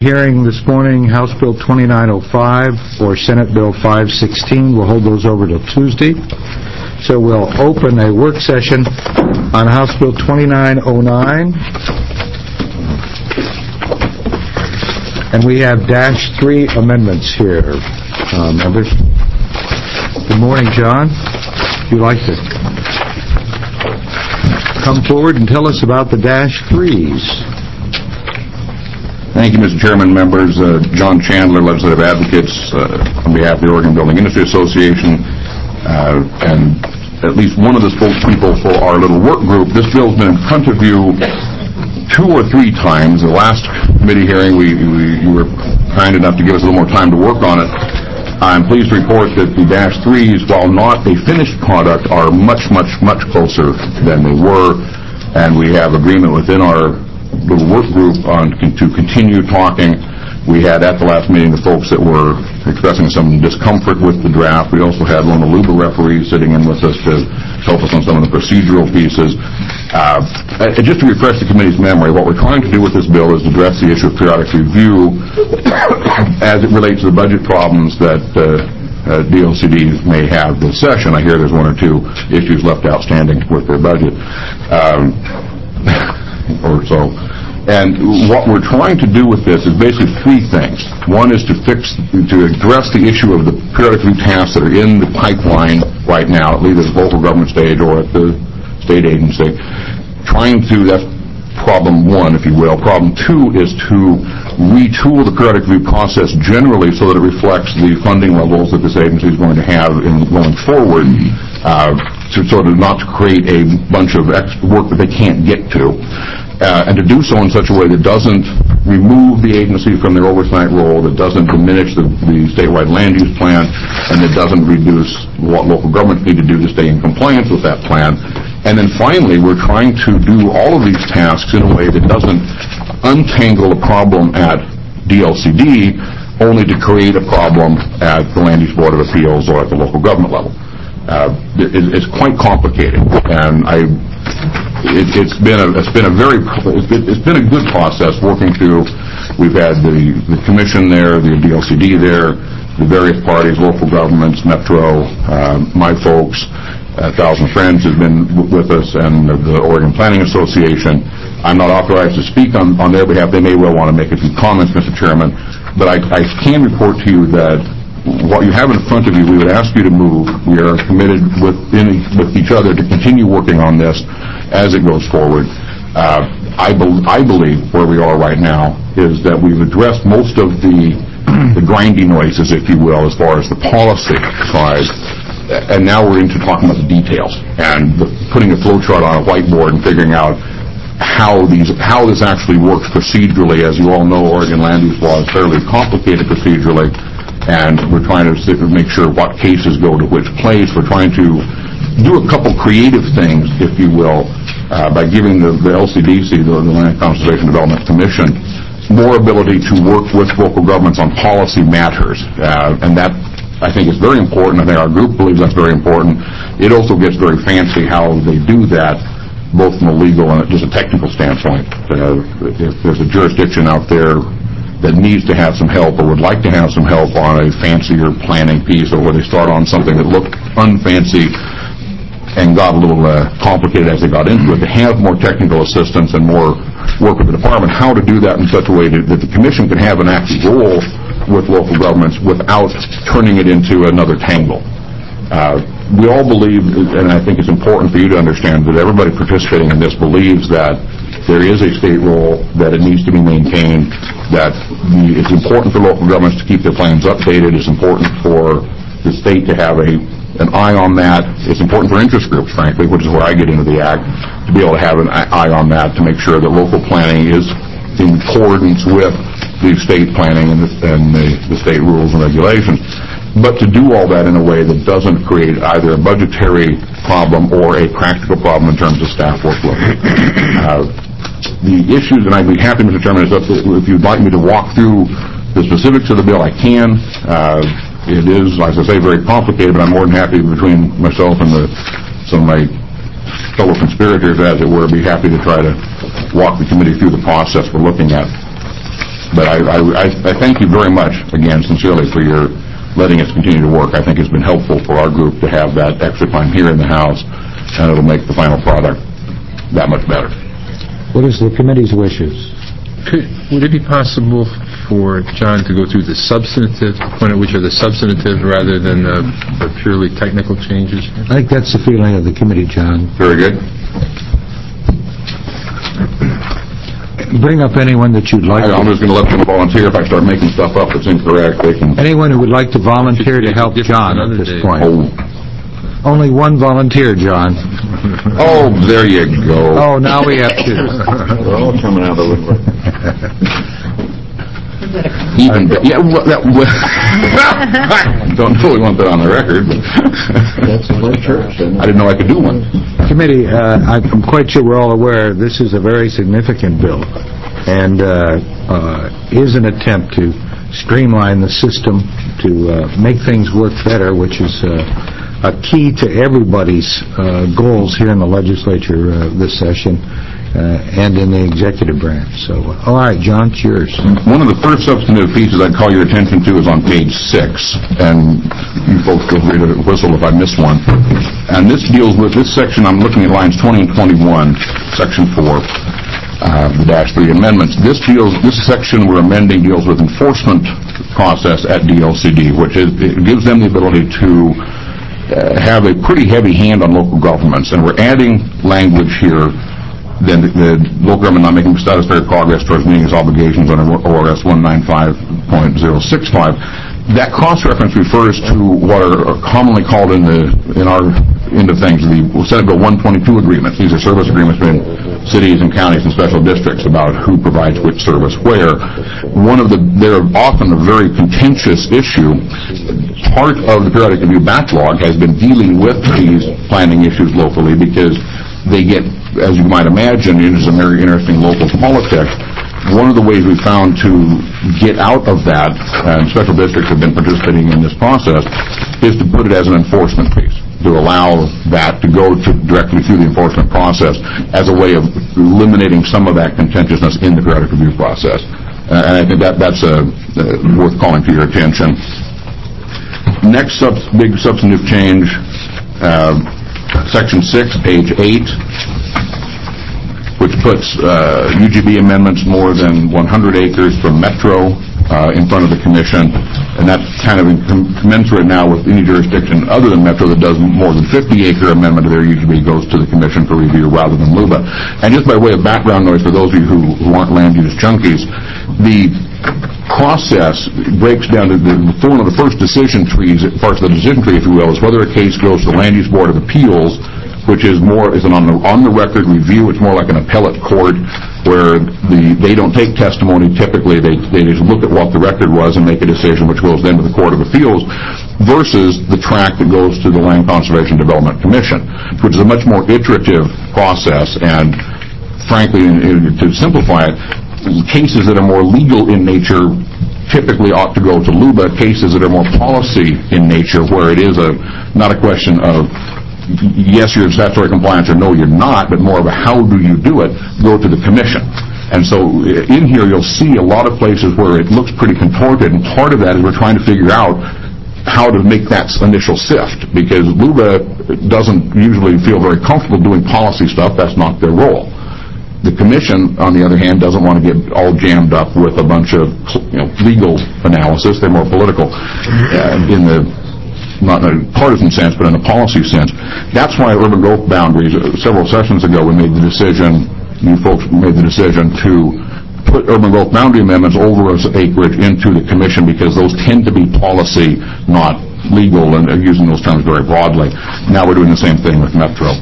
Hearing this morning, House Bill 2905 or Senate Bill 516. We'll hold those over till Tuesday. So we'll open a work session on House Bill 2909. And we have -3 amendments here, members. Good morning, John. If you'd like to come forward and tell us about the -3s. Thank you, Mr. Chairman, members. John Chandler, Legislative Advocates, on behalf of the Oregon Building Industry Association, and at least one of the spokespeople for our little work group. This bill's been in front of you 2 or 3 times. The last committee hearing, you were kind enough to give us a little more time to work on it. I'm pleased to report that the -3s, while not a finished product, are much, much, much closer than they were, and we have agreement within our little work group to continue talking. We had at the last meeting the folks that were expressing some discomfort with the draft. We also had Loma Luba referee sitting in with us to help us on some of the procedural pieces. Just to refresh the committee's memory, what we're trying to do with this bill is address the issue of periodic review as it relates to the budget problems that DOCD may have this session. I hear there's 1 or 2 issues left outstanding with their budget. Or so. And what we're trying to do with this is basically 3 things. One is to address the issue of the periodic review tasks that are in the pipeline right now, either at the local government stage or at the state agency. That's problem 1, if you will. Problem 2 is to retool the periodic review process generally so that it reflects the funding levels that this agency is going to have in going forward, to sort of not to create a bunch of extra work that they can't get to, and to do so in such a way that doesn't remove the agency from their oversight role, that doesn't diminish the statewide land use plan, and that doesn't reduce what local governments need to do to stay in compliance with that plan. And then finally, we're trying to do all of these tasks in a way that doesn't untangle a problem at DLCD only to create a problem at the Land Use Board of Appeals or at the local government level. It's quite complicated, and it's been a good process working through. We've had the commission there, the DLCD there, the various parties, local governments, Metro, my folks, 1,000 Friends has been with us, and the Oregon Planning Association. I'm not authorized to speak on their behalf. They may well want to make a few comments, Mr. Chairman, but I can report to you that what you have in front of you, we would ask you to move. We are committed with each other to continue working on this as it goes forward. I believe where we are right now is that we've addressed most of the grindy noises, if you will, as far as the policy side, and now we're into talking about the details and putting a flowchart on a whiteboard and figuring out how this actually works procedurally. As you all know, Oregon land use law is fairly complicated procedurally, and we're trying to make sure what cases go to which place. We're trying to do a couple creative things, if you will, by giving the LCDC, the Land Conservation Development Commission, more ability to work with local governments on policy matters. And that, I think, is very important. I think our group believes that's very important. It also gets very fancy how they do that, both from a legal and just a technical standpoint. If there's a jurisdiction out there that needs to have some help or would like to have some help on a fancier planning piece, or where they start on something that looked unfancy and got a little complicated as they got into it, to have more technical assistance and more work with the department, how to do that in such a way that the commission can have an active role with local governments without turning it into another tangle. We all believe, and I think it's important for you to understand, that everybody participating in this believes that there is a state role, that it needs to be maintained, that it's important for local governments to keep their plans updated. It's important for the state to have an eye on that. It's important for interest groups, frankly, which is where I get into the Act, to be able to have an eye on that, to make sure that local planning is in accordance with the state planning and the state rules and regulations. But to do all that in a way that doesn't create either a budgetary problem or a practical problem in terms of staff workload. The issues, and I'd be happy, Mr. Chairman, if you'd like me to walk through the specifics of the bill, I can. It is, as I say, very complicated, but I'm more than happy, between myself and some of my fellow conspirators, as it were, be happy to try to walk the committee through the process we're looking at. But I thank you very much, again, sincerely, for your letting us continue to work. I think it's been helpful for our group to have that extra time here in the House, and it'll make the final product that much better. What is the committee's wishes? Would it be possible for John to go through the substantive, point out which are the substantive rather than the purely technical changes? I think that's the feeling of the committee, John. Very good. Bring up anyone that you'd like. I'm just going to let them volunteer. If I start making stuff up that's incorrect, they can... Anyone who would like to volunteer to help John at this point. Oh. Only one volunteer, John. Oh, there you go. Oh, now we have two. They're all coming out of the woodwork. Even yeah, well, I don't really want that on the record, but that's a little church. I didn't know I could do one. Committee, I'm quite sure we're all aware this is a very significant bill, and is an attempt to streamline the system, to make things work better, which is a key to everybody's goals here in the legislature this session. And in the executive branch. So, all right, John, it's yours. One of the first substantive pieces I'd call your attention to is on page 6, and you folks feel free to whistle if I miss one. And this deals with this section. I'm looking at lines 20 and 21, section 4, the -3 amendments. This section we're amending deals with enforcement process at DLCD, which is it gives them the ability to have a pretty heavy hand on local governments, and we're adding language here. Then the local government not making satisfactory progress towards meeting its obligations under ORS 195.065. That cross-reference refers to what are commonly called in our end of things the Senate Bill 122 agreements. These are service agreements between cities and counties and special districts about who provides which service where. They're often a very contentious issue. Part of the periodic review backlog has been dealing with these planning issues locally because they get, as you might imagine, into some very interesting local politics. One of the ways we found to get out of that, and special districts have been participating in this process, is to put it as an enforcement piece, to allow that to go directly through the enforcement process as a way of eliminating some of that contentiousness in the periodic review process. And I think that's worth calling to your attention. Next big substantive change, Section 6, page 8, which puts UGB amendments more than 100 acres from Metro in front of the Commission, and that's kind of commensurate now with any jurisdiction other than Metro that does more than 50-acre amendment to their UGB goes to the Commission for review rather than LUBA. And just by way of background noise for those of you who aren't land use junkies, the process breaks down to one of the first decision trees, parts of the decision tree, if you will, is whether a case goes to the Land Use Board of Appeals, which is an on-the-record review. It's more like an appellate court where they don't take testimony typically. They just look at what the record was and make a decision, which goes then to the Court of Appeals, versus the track that goes to the Land Conservation Development Commission, which is a much more iterative process. And frankly, to simplify it, cases that are more legal in nature typically ought to go to LUBA. Cases that are more policy in nature, where it is not a question of yes, you're in statutory compliance, or no, you're not, but more of a how do you do it, go to the Commission. And so in here you'll see a lot of places where it looks pretty contorted, and part of that is we're trying to figure out how to make that initial sift, because LUBA doesn't usually feel very comfortable doing policy stuff. That's not their role. The Commission, on the other hand, doesn't want to get all jammed up with a bunch of legal analysis. They're more political in the not in a partisan sense, but in a policy sense. That's why urban growth boundaries, several sessions ago, we made the decision, you folks made the decision to put urban growth boundary amendments over as acreage into the Commission, because those tend to be policy, not legal, and using those terms very broadly. Now we're doing the same thing with Metro.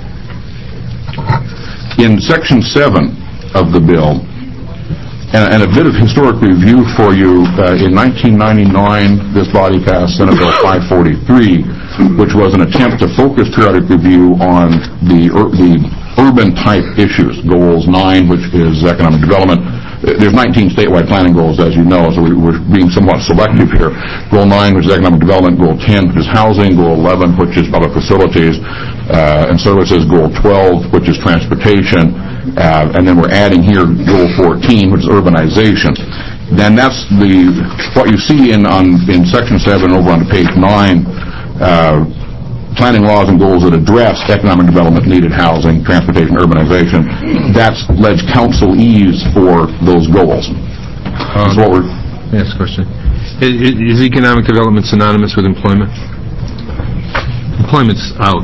In Section 7 of the bill, and a bit of historic review for you, in 1999, this body passed Senate Bill 543, which was an attempt to focus periodic review on the urban-type issues. Goals 9, which is economic development. There's 19 statewide planning goals, as you know, so we're being somewhat selective here. Goal 9, which is economic development. Goal 10, which is housing. Goal 11, which is public facilities and services. Goal 12, which is transportation. And then we're adding here Goal 14, which is urbanization. then that's what you see in Section 7 over on page 9, planning laws and goals that address economic development, needed housing, transportation, urbanization. That's ledge councilese for those goals. That's what we're... Yes, question. Is economic development synonymous with employment? Employment's out.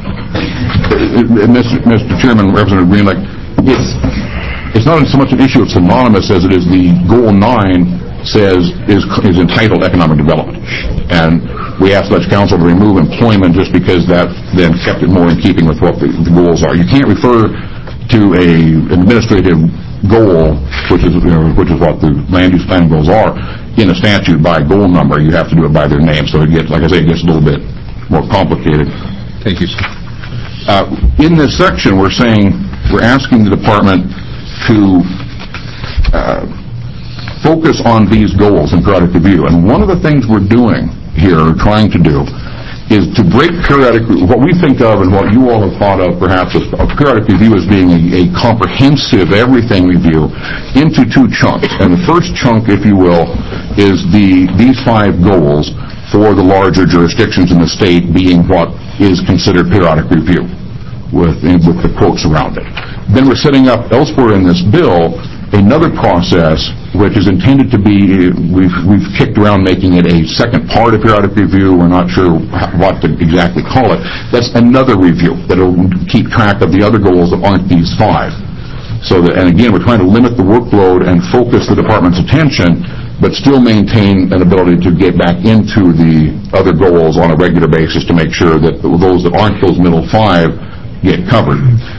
Mr. Chairman, Representative Greenlight, it's not so much an issue of synonymous as it is the Goal 9 says is entitled economic development. And we asked Ledge Council to remove employment just because that then kept it more in keeping with what the goals are. You can't refer to an administrative goal, which is what the land use planning goals are, in a statute by goal number. You have to do it by their name. So it gets, like I say, it gets a little bit more complicated. Thank you, sir. In this section, we're asking the department to focus on these goals in periodic review. And one of the things we're doing here, or trying to do, is to break what we think of and what you all have thought of perhaps as a periodic review as being a comprehensive everything review into two chunks. And the first chunk, if you will, is these 5 goals for the larger jurisdictions in the state being what is considered periodic review with the quotes around it. Then we're setting up elsewhere in this bill another process which is intended to be, we've kicked around making it a second part of periodic review. We're not sure what to exactly call it. That's another review that will keep track of the other goals that aren't these 5. So that, and again, we're trying to limit the workload and focus the department's attention, but still maintain an ability to get back into the other goals on a regular basis to make sure that those that aren't those middle 5 get covered.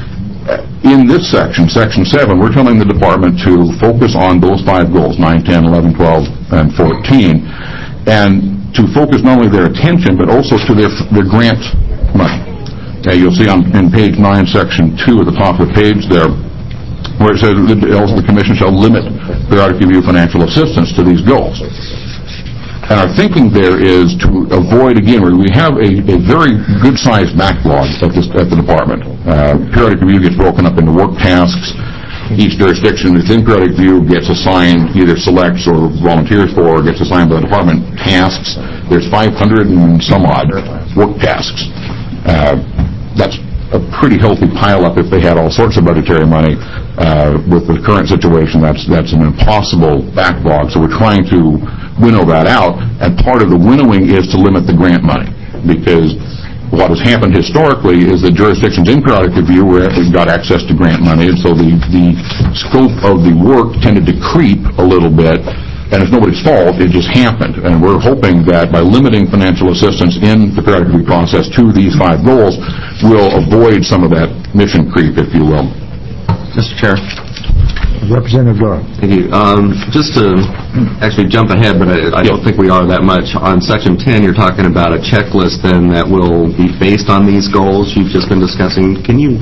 In this section, Section 7, we're telling the department to focus on those 5 goals, 9, 10, 11, 12, and 14, and to focus not only their attention, but also to their grant money. You'll see in page 9, Section 2 at the top of the page there, where it says the Commission shall limit periodic review financial assistance to these goals. And our thinking there is to avoid, again, we have a very good-sized backlog at the department. Periodic review gets broken up into work tasks. Each jurisdiction that's in periodic review gets assigned, either selects or volunteers for, or gets assigned by the department tasks. There's 500 and some odd work tasks. That's a pretty healthy pile-up if they had all sorts of budgetary money. With the current situation, that's an impossible backlog. So we're trying to winnow that out, and part of the winnowing is to limit the grant money, because what has happened historically is the jurisdictions in periodic review got access to grant money, and so the scope of the work tended to creep a little bit, and it's nobody's fault, it just happened. And we're hoping that by limiting financial assistance in the periodic review process to these 5 goals, we'll avoid some of that mission creep, if you will. Mr. Chair. Representative Doyle. Thank you. Just to actually jump ahead, but I don't think we are that much. On Section 10, you're talking about a checklist then that will be based on these goals you've just been discussing. Can you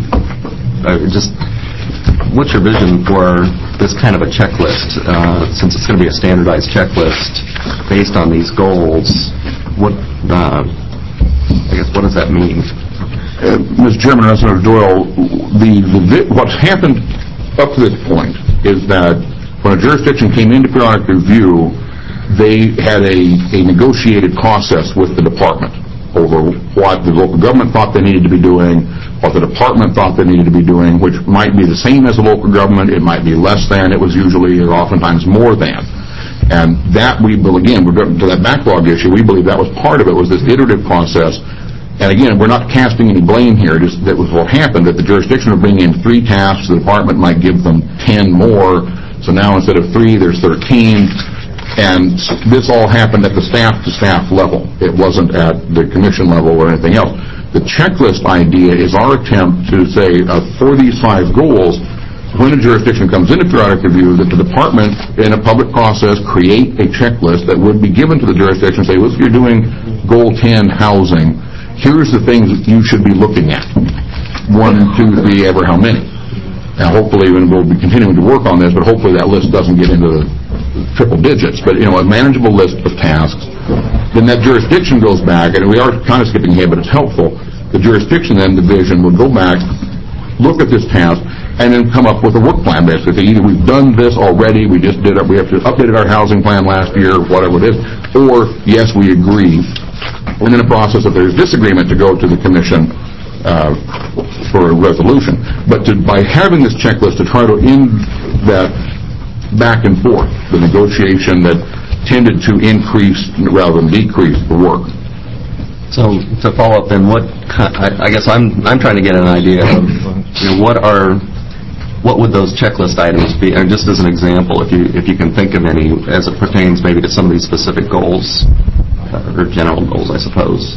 what's your vision for this kind of a checklist? Since it's going to be a standardized checklist based on these goals, what does that mean? Mr. Chairman, Representative Doyle, what's happened up to this point is that when a jurisdiction came into periodic review, they had a negotiated process with the department over what the local government thought they needed to be doing, what the department thought they needed to be doing, which might be the same as the local government, it might be less than, it was usually or oftentimes more than. And that we're to that backlog issue, we believe that was part of it, was this iterative process. And again, we're not casting any blame here. Just that was what happened, that the jurisdiction would bring in 3 tasks, the department might give them 10 more. So now instead of 3, there's 13. And this all happened at the staff-to-staff level. It wasn't at the commission level or anything else. The checklist idea is our attempt to say, for these 5 goals, when a jurisdiction comes into periodic review, that the department, in a public process, create a checklist that would be given to the jurisdiction and say, well, if you're doing Goal 10 housing, here's the things that you should be looking at. 1, 2, 3, ever how many. Now, hopefully, and we'll be continuing to work on this, but hopefully that list doesn't get into the triple digits. But, a manageable list of tasks. Then that jurisdiction goes back, and we are kind of skipping ahead, but it's helpful. The jurisdiction then, division, would go back look at this task, and then come up with a work plan, basically. Either we've done this already, we have to updated our housing plan last year, whatever it is, or yes, we agree. And in a process, if there's disagreement, to go to the commission for a resolution. But by having this checklist to try to end that back and forth, the negotiation that tended to increase rather than decrease the work. So to follow up, then, I guess I'm trying to get an idea of what would those checklist items be? And just as an example, if you can think of any, as it pertains maybe to some of these specific goals or general goals, I suppose.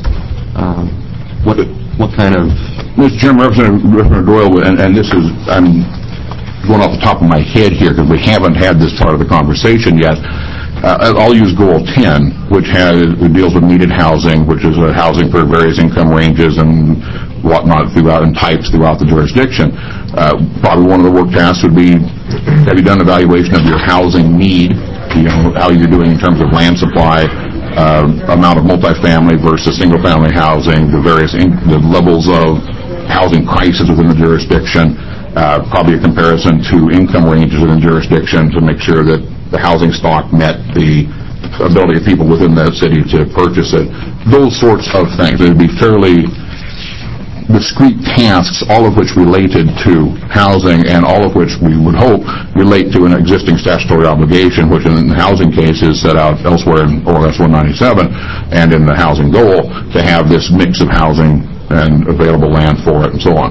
What kind of? Mr. Chairman, Representative Doyle, and this is I'm going off the top of my head here because we haven't had this part of the conversation yet. I'll use Goal 10, which deals with needed housing, which is housing for various income ranges and whatnot and types throughout the jurisdiction. Probably one of the work tasks would be, have you done an evaluation of your housing need? How you're doing in terms of land supply, amount of multifamily versus single-family housing, the levels of housing crisis within the jurisdiction, probably a comparison to income ranges within jurisdiction to make sure that the housing stock met the ability of people within that city to purchase it. Those sorts of things. It would be fairly discrete tasks, all of which related to housing and all of which we would hope relate to an existing statutory obligation, which in the housing case is set out elsewhere in ORS 197 and in the housing goal to have this mix of housing and available land for it and so on.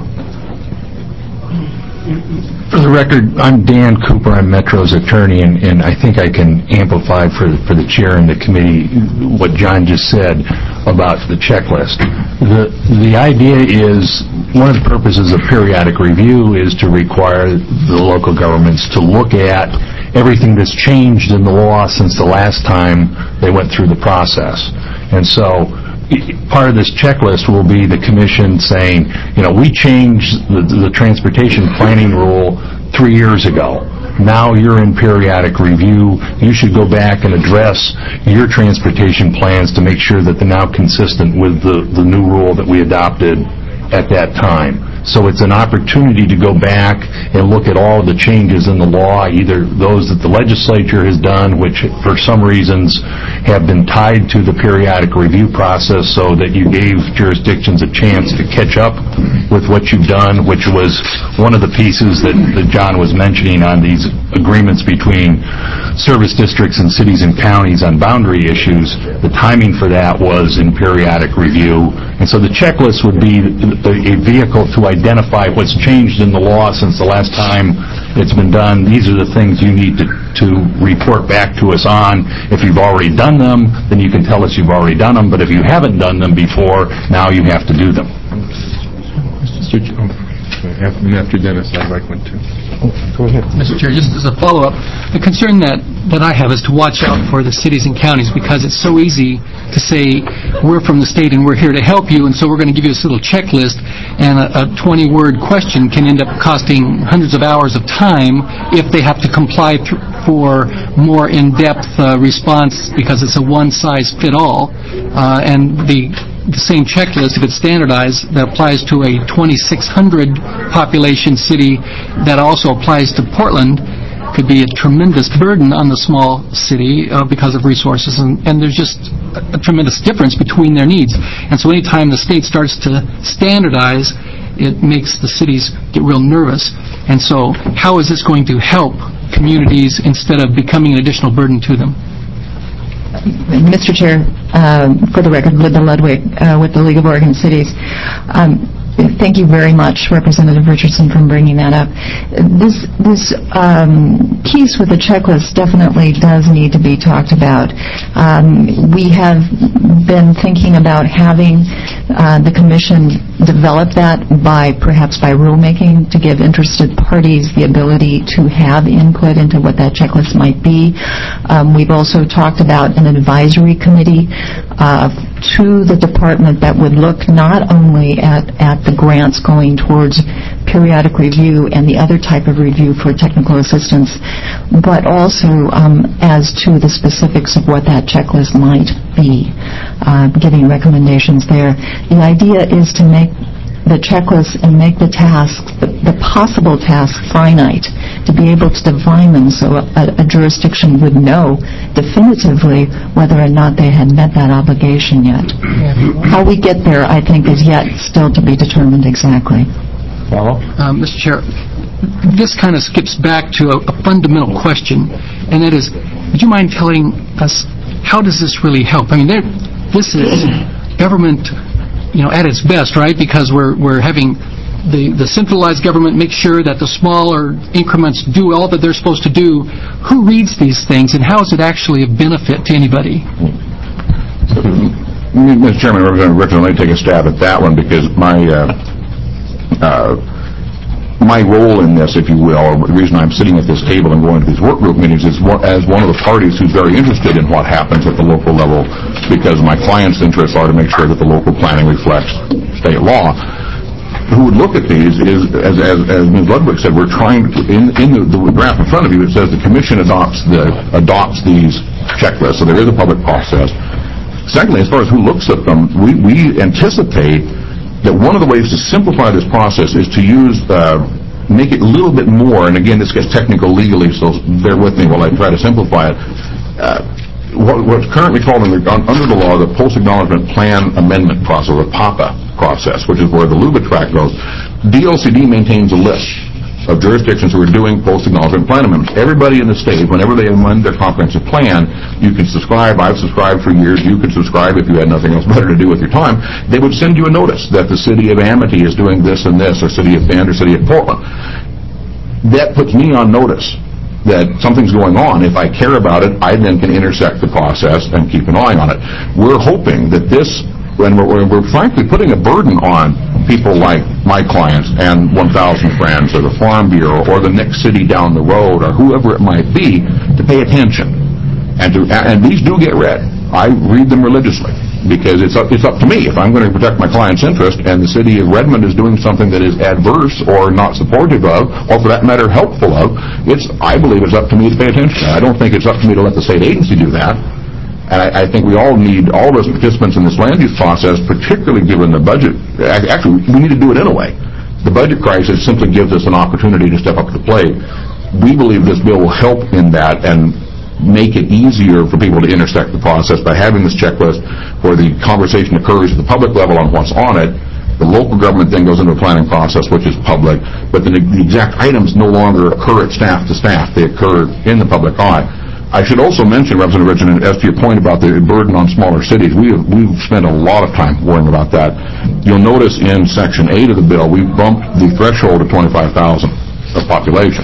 For the record, I'm Dan Cooper. I'm Metro's attorney, and I think I can amplify for the chair and the committee what John just said about the checklist. The idea is, one of the purposes of periodic review is to require the local governments to look at everything that's changed in the law since the last time they went through the process. And so part of this checklist will be the commission saying, we changed the transportation planning rule 3 years ago. Now you're in periodic review. You should go back and address your transportation plans to make sure that they're now consistent with the new rule that we adopted at that time. So it's an opportunity to go back and look at all of the changes in the law, either those that the legislature has done, which for some reasons have been tied to the periodic review process so that you gave jurisdictions a chance to catch up with what you've done, which was one of the pieces that John was mentioning on these agreements between service districts and cities and counties on boundary issues. The timing for that was in periodic review. And so the checklist would be a vehicle to identify what's changed in the law since the last time it's been done. These are the things you need to report back to us on. If you've already done them, then you can tell us you've already done them. But if you haven't done them before, now you have to do them. After Dennis, I'd like one too. Go ahead. Mr. Chair, just as a follow-up, the concern that I have is to watch out for the cities and counties, because it's so easy to say, we're from the state and we're here to help you, and so we're going to give you this little checklist, and a 20-word question can end up costing hundreds of hours of time if they have to comply for more in-depth response, because it's a one-size-fit-all, and the same checklist, if it's standardized, that applies to a 2,600 population city that also applies to Portland, could be a tremendous burden on the small city because of resources, and there's just a tremendous difference between their needs. And so anytime the state starts to standardize, it makes the cities get real nervous. And so how is this going to help communities instead of becoming an additional burden to them? Mr. Chair, for the record, Linda Ludwig with the League of Oregon Cities. Thank you very much, Representative Richardson, for bringing that up. This piece with the checklist definitely does need to be talked about. We have been thinking about having the Commission develop that perhaps by rulemaking to give interested parties the ability to have input into what that checklist might be. We've also talked about an advisory committee to the department that would look not only at the grants going towards periodic review and the other type of review for technical assistance, but also as to the specifics of what that checklist might be, giving recommendations there. The idea is to make the checklist and make the tasks, the possible tasks, finite, to be able to define them so a jurisdiction would know definitively whether or not they had met that obligation yet. How we get there, I think, is yet still to be determined exactly. Follow? Mr. Chair, this kind of skips back to a fundamental question, and that is, would you mind telling us, how does this really help? I mean, this is government, at its best, right? Because we're having the centralized government make sure that the smaller increments do all that they're supposed to do. Who reads these things, and how is it actually a benefit to anybody? Mr. Chairman, Representative Richardson, let me take a stab at that one, because my role in this, if you will, or the reason I'm sitting at this table and going to these work group meetings is as one of the parties who's very interested in what happens at the local level, because my clients' interests are to make sure that the local planning reflects state law. Who would look at these is, as Ms. Ludwig said, we're trying, in the graph in front of you, it says the Commission adopts these checklists, so there is a public process. Secondly, as far as who looks at them, we anticipate that one of the ways to simplify this process is to make it a little bit more, and again, this gets technical legally, so bear with me while I try to simplify it. What's currently called under the law the Post-Acknowledgement Plan Amendment process, or PAPA process, which is where the LUBA track goes. DLCD maintains a list of jurisdictions who are doing post-acknowledgement plan amendments. Everybody in the state, whenever they amend their comprehensive plan, you can subscribe. I've subscribed for years. You could subscribe if you had nothing else better to do with your time. They would send you a notice that the city of Amity is doing this and this, or city of Bend, or city of Portland. That puts me on notice that something's going on. If I care about it, I then can intersect the process and keep an eye on it. We're hoping that this, when we're frankly putting a burden on people like my clients and 1,000 Friends, or the Farm Bureau, or the next city down the road, or whoever it might be, to pay attention. And these do get read. I read them religiously, because it's up to me. If I'm going to protect my client's interest, and the city of Redmond is doing something that is adverse or not supportive of, or for that matter helpful of, I believe it's up to me to pay attention. I don't think it's up to me to let the state agency do that. And I think we all need, all of us participants in this land use process, particularly given the budget. Actually, we need to do it anyway. The budget crisis simply gives us an opportunity to step up to the plate. We believe this bill will help in that and make it easier for people to intersect the process by having this checklist where the conversation occurs at the public level on what's on it. The local government then goes into a planning process, which is public, but the exact items no longer occur at staff to staff. They occur in the public eye. I should also mention, Representative Richardson, as to your point about the burden on smaller cities, we've spent a lot of time worrying about that. You'll notice in Section 8 of the bill, we've bumped the threshold to 25,000 of population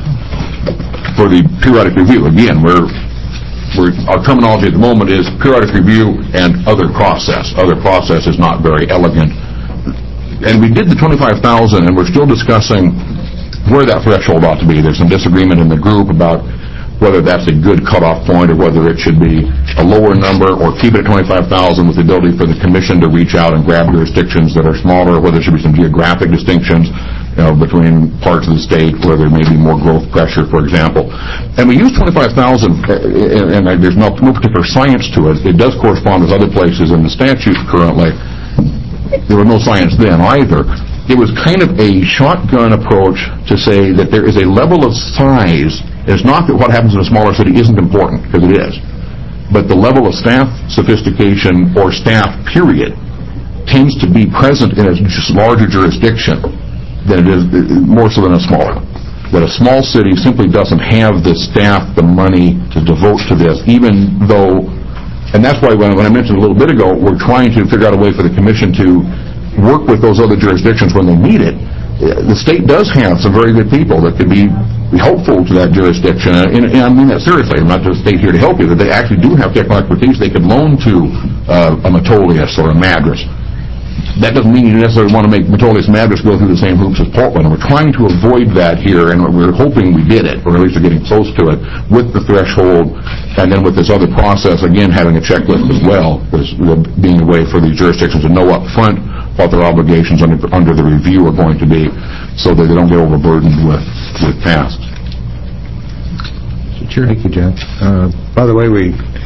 for the periodic review. Again, our terminology at the moment is periodic review and other process. Other process is not very elegant. And we did the 25,000, and we're still discussing where that threshold ought to be. There's some disagreement in the group about whether that's a good cutoff point, or whether it should be a lower number, or keep it at 25,000 with the ability for the Commission to reach out and grab jurisdictions that are smaller, or whether there should be some geographic distinctions between parts of the state where there may be more growth pressure, for example. And we use 25,000, and there's no particular science to it. It does correspond with other places in the statute currently. There was no science then either. It was kind of a shotgun approach to say that there is a level of size. It's not that what happens in a smaller city isn't important, because it is. But the level of staff sophistication, or staff period, tends to be present in a larger jurisdiction than it is, more so than a smaller. That a small city simply doesn't have the staff, the money to devote to this, even though, and that's why when I mentioned a little bit ago, we're trying to figure out a way for the Commission to work with those other jurisdictions when they need it. The state does have some very good people that could be helpful to that jurisdiction, and I mean that seriously. I'm not just state here to help you, that they actually do have technical expertise they could loan to a Metolius or a Madras. That doesn't mean you necessarily want to make Metolius and Madras go through the same hoops as Portland. And we're trying to avoid that here, and we're hoping we did it, or at least we're getting close to it, with the threshold, and then with this other process, again, having a checklist as well, being a way for the jurisdictions to know up front what their obligations under the review are going to be, so that they don't get overburdened with tasks. Thank you, John. By the way,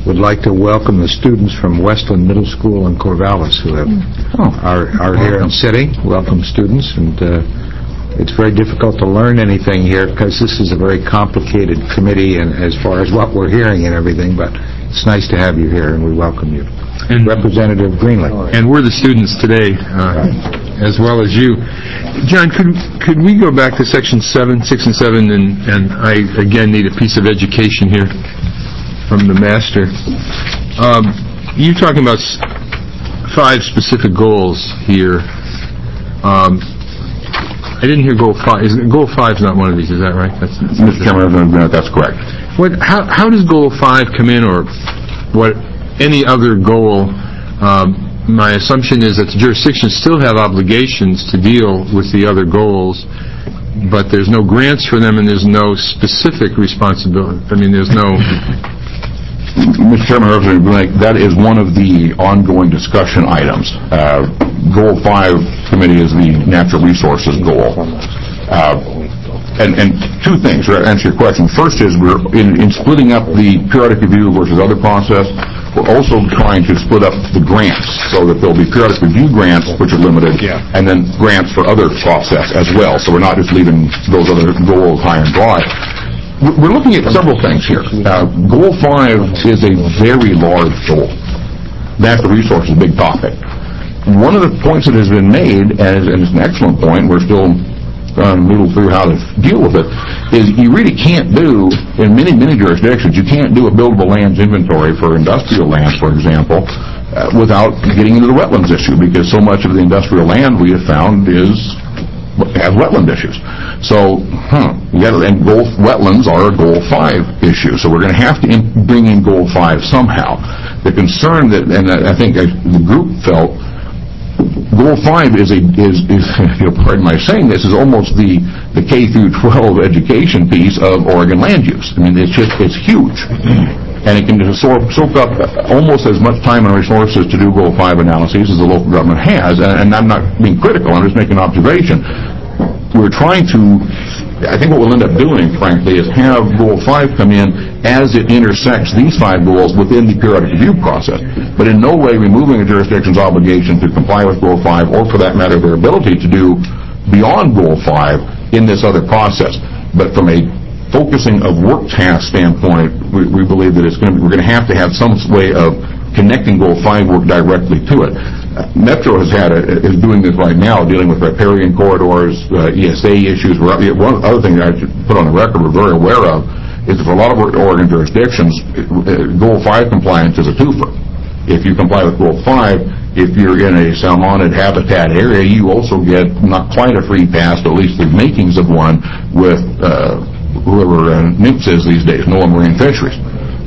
would like to welcome the students from Westland Middle School in Corvallis who are here and sitting. Welcome, students. And it's very difficult to learn anything here because this is a very complicated committee and as far as what we're hearing and everything, but it's nice to have you here, and we welcome you. And Representative Greenlee. And we're the students today, as well as you. John, could we go back to Section 7, 6, and 7, and I, again, need a piece of education here from the master. You're talking about 5 specific goals here. I didn't hear Goal 5. Goal 5 is not one of these, is that right? Mr. Chairman, that's correct. How does Goal 5 come in, or what? Any other goal? My assumption is that the jurisdictions still have obligations to deal with the other goals, but there's no grants for them and there's no specific responsibility. I mean, there's no... Mr. Chairman, Representative Blake, that is one of the ongoing discussion items. Goal 5 committee is the natural resources goal. And 2 things to answer your question. First is we're in splitting up the periodic review versus other process. We're also trying to split up the grants so that there'll be periodic review grants, which are limited, and then grants for other process as well. So we're not just leaving those other goals high and dry. We're looking at several things here. Goal 5 is a very large goal. Natural resources is a big topic. One of the points that has been made, and it's an excellent point, we're still noodle through how to deal with it, is you really can't do, in many jurisdictions, you can't do a buildable lands inventory for industrial lands, for example, without getting into the wetlands issue, because so much of the industrial land we have found has wetland issues. So, and wetlands are a Goal 5 issue, so we're going to have to bring in Goal 5 somehow. The concern that, and I think the group felt, Goal 5 is pardon my saying this, is almost the K through 12 education piece of Oregon land use. I mean, it's huge. And it can soak up almost as much time and resources to do Goal 5 analyses as the local government has. And I'm not being critical, I'm just making an observation. We're trying to, I think what we'll end up doing, frankly, is have Goal 5 come in as it intersects these 5 goals within the periodic review process, but in no way removing a jurisdiction's obligation to comply with Goal 5, or for that matter, their ability to do beyond Goal 5 in this other process. But from a focusing of work task standpoint, we believe that we're going to have some way of connecting Goal 5 work directly to it. Metro is doing this right now, dealing with riparian corridors, ESA issues. One other thing that I should put on the record we're very aware of is that for a lot of Oregon jurisdictions, Goal 5 compliance is a twofer. If you comply with Goal 5, if you're in a salmonid habitat area, you also get not quite a free pass, but at least the makings of one with whoever NIMS is these days, NOAA Marine Fisheries.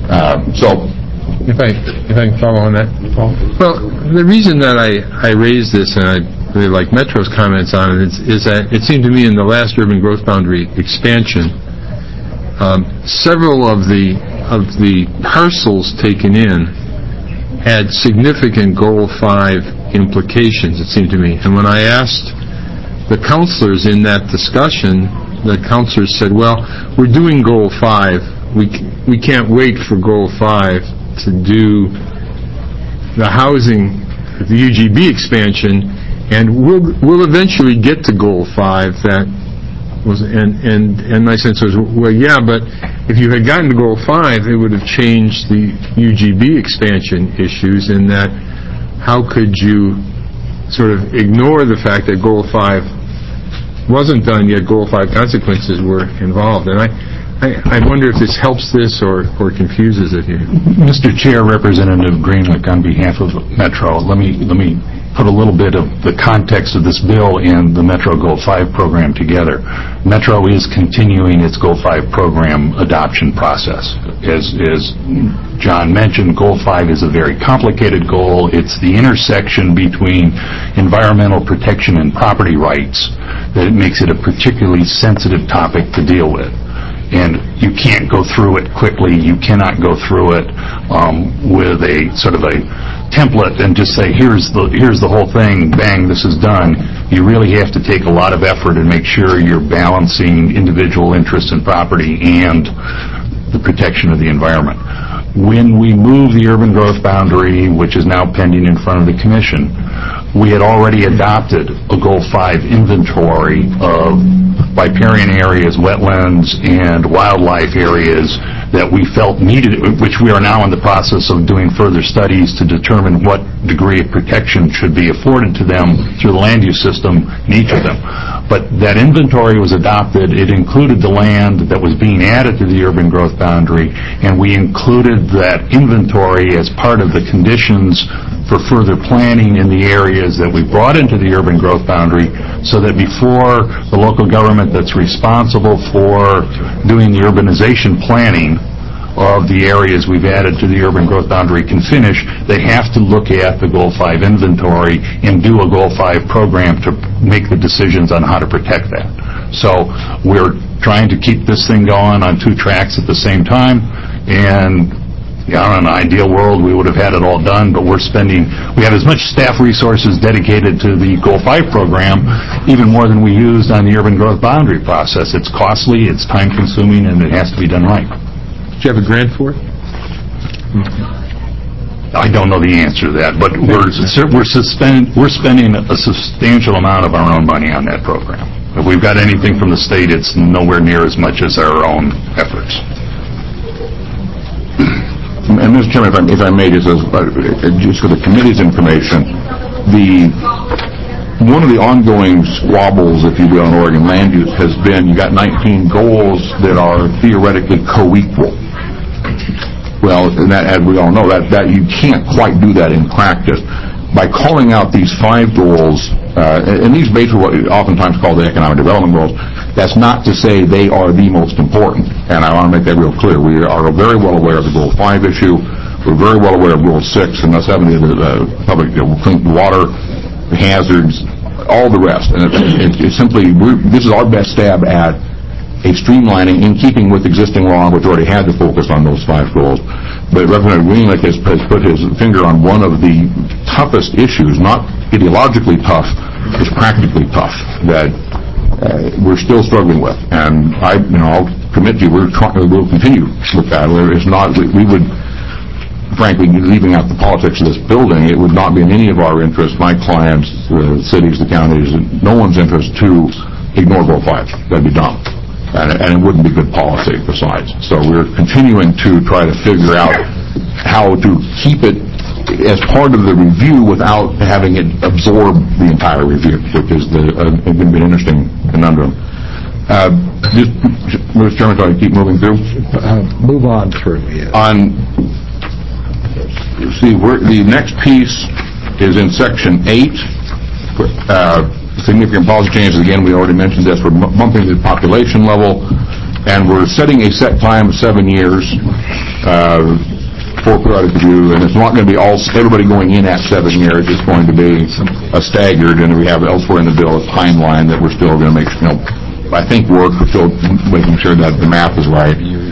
If I can follow on that. Well, the reason that I raised this, and I really like Metro's comments on it, is that it seemed to me in the last urban growth boundary expansion, several of the parcels taken in had significant Goal 5 implications, it seemed to me. And when I asked the counselors in that discussion, the counselors said, well, we're doing Goal 5. We can't wait for Goal 5 to do the housing, the UGB expansion, and we'll eventually get to Goal 5. That was, and my sense was, well, yeah, but if you had gotten to Goal 5, it would have changed the UGB expansion issues. In that, how could you sort of ignore the fact that Goal 5 wasn't done yet? Goal 5 consequences were involved, and I wonder if this helps this or confuses it here. Mr. Chair, Representative Greenlee, on behalf of Metro, let me put a little bit of the context of this bill and the Metro Goal 5 program together. Metro is continuing its Goal 5 program adoption process. As John mentioned, Goal 5 is a very complicated goal. It's the intersection between environmental protection and property rights that makes it a particularly sensitive topic to deal with. And you can't go through it quickly. You cannot go through it with a sort of a template and just say, here's the whole thing, bang, this is done. You really have to take a lot of effort and make sure you're balancing individual interests in property and the protection of the environment. When we moved the urban growth boundary, which is now pending in front of the Commission, we had already adopted a Goal 5 inventory of riparian areas, wetlands, and wildlife areas that we felt needed, which we are now in the process of doing further studies to determine what degree of protection should be afforded to them through the land use system in each of them. But that inventory was adopted. It included the land that was being added to the urban growth boundary, and we included that inventory as part of the conditions for further planning in the areas that we brought into the urban growth boundary, so that before the local government that's responsible for doing the urbanization planning of the areas we've added to the urban growth boundary can finish, they have to look at the Goal 5 inventory and do a Goal 5 program to make the decisions on how to protect that. So we're trying to keep this thing going on two tracks at the same time, and in an ideal world, we would have had it all done, but we have as much staff resources dedicated to the Goal 5 program, even more than we used on the urban growth boundary process. It's costly, it's time-consuming, and it has to be done right. Do you have a grant for it? I don't know the answer to that, but we're spending a substantial amount of our own money on that program. If we've got anything from the state, it's nowhere near as much as our own efforts. And Mr. Chairman, if I may, just for the committee's information, one of the ongoing squabbles, if you will, in Oregon land use has been you got 19 goals that are theoretically co-equal. Well, and that, as we all know, that you can't quite do that in practice. By calling out these 5 goals, and these basically what oftentimes called the economic development goals, that's not to say they are the most important, and I want to make that real clear. We are very well aware of the Goal 5 issue. We're very well aware of Goal 6, and us having the public clean water, hazards, all the rest. And it's simply, this is our best stab at a streamlining in keeping with existing law, which already had to focus on those 5 goals. But Representative Greenlick has put his finger on one of the toughest issues, not ideologically tough, it's practically tough, that we're still struggling with. And I'll commit to you, we'll continue with that. It's not, we would, frankly, leaving out the politics of this building, it would not be in any of our interest, my clients, the cities, the counties, no one's interest to ignore Goal 5. That'd be dumb. And it wouldn't be good policy besides. So we're continuing to try to figure out how to keep it as part of the review without having it absorb the entire review, which is going to be an interesting conundrum. Mr. Chairman, can I keep moving through? Move on through, yes. The next piece is in Section 8. Significant policy changes. Again, we already mentioned this. We're bumping the population level, and we're setting a set time of 7 years for periodic review, and it's not going to be everybody going in at 7 years. It's going to be a staggered, and we have elsewhere in the bill a timeline that we're still going to make, I think work. We're still making sure that the math is right.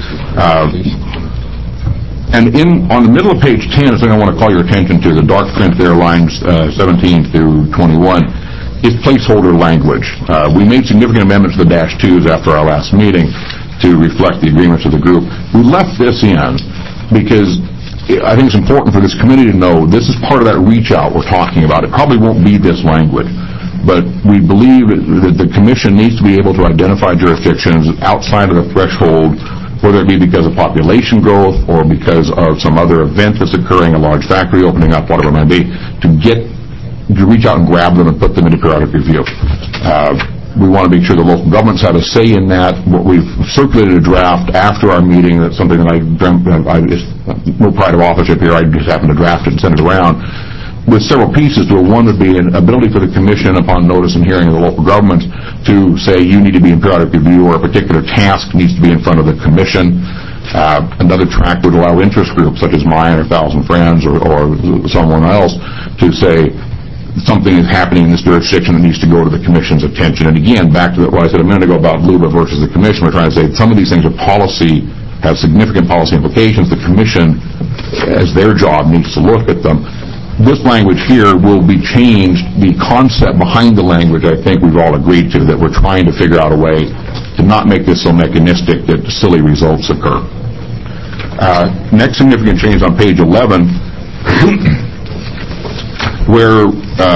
And on the middle of page 10 is something I want to call your attention to, the dark print there, lines 17 through 21. Is placeholder language. We made significant amendments to the -2s after our last meeting to reflect the agreements of the group. We left this in because I think it's important for this committee to know this is part of that reach out we're talking about. It probably won't be this language, but we believe that the Commission needs to be able to identify jurisdictions outside of the threshold, whether it be because of population growth or because of some other event that's occurring, a large factory opening up, whatever it might be, to reach out and grab them and put them into periodic review. We want to make sure the local governments have a say in that. We've circulated a draft after our meeting. That's something that I dreamt. No pride of authorship here. I just happened to draft it and send it around with several pieces to it. One would be an ability for the Commission, upon notice and hearing of the local governments, to say you need to be in periodic review or a particular task needs to be in front of the Commission. Another track would allow interest groups such as mine or 1,000 Friends or someone else to say, something is happening in this jurisdiction that needs to go to the Commission's attention. And again, back to what I said a minute ago about LUBA versus the Commission, we're trying to say some of these things are policy, have significant policy implications. The Commission, as their job, needs to look at them. This language here will be changed. The concept behind the language, I think we've all agreed to, that we're trying to figure out a way to not make this so mechanistic that silly results occur. Next significant change on page 11, where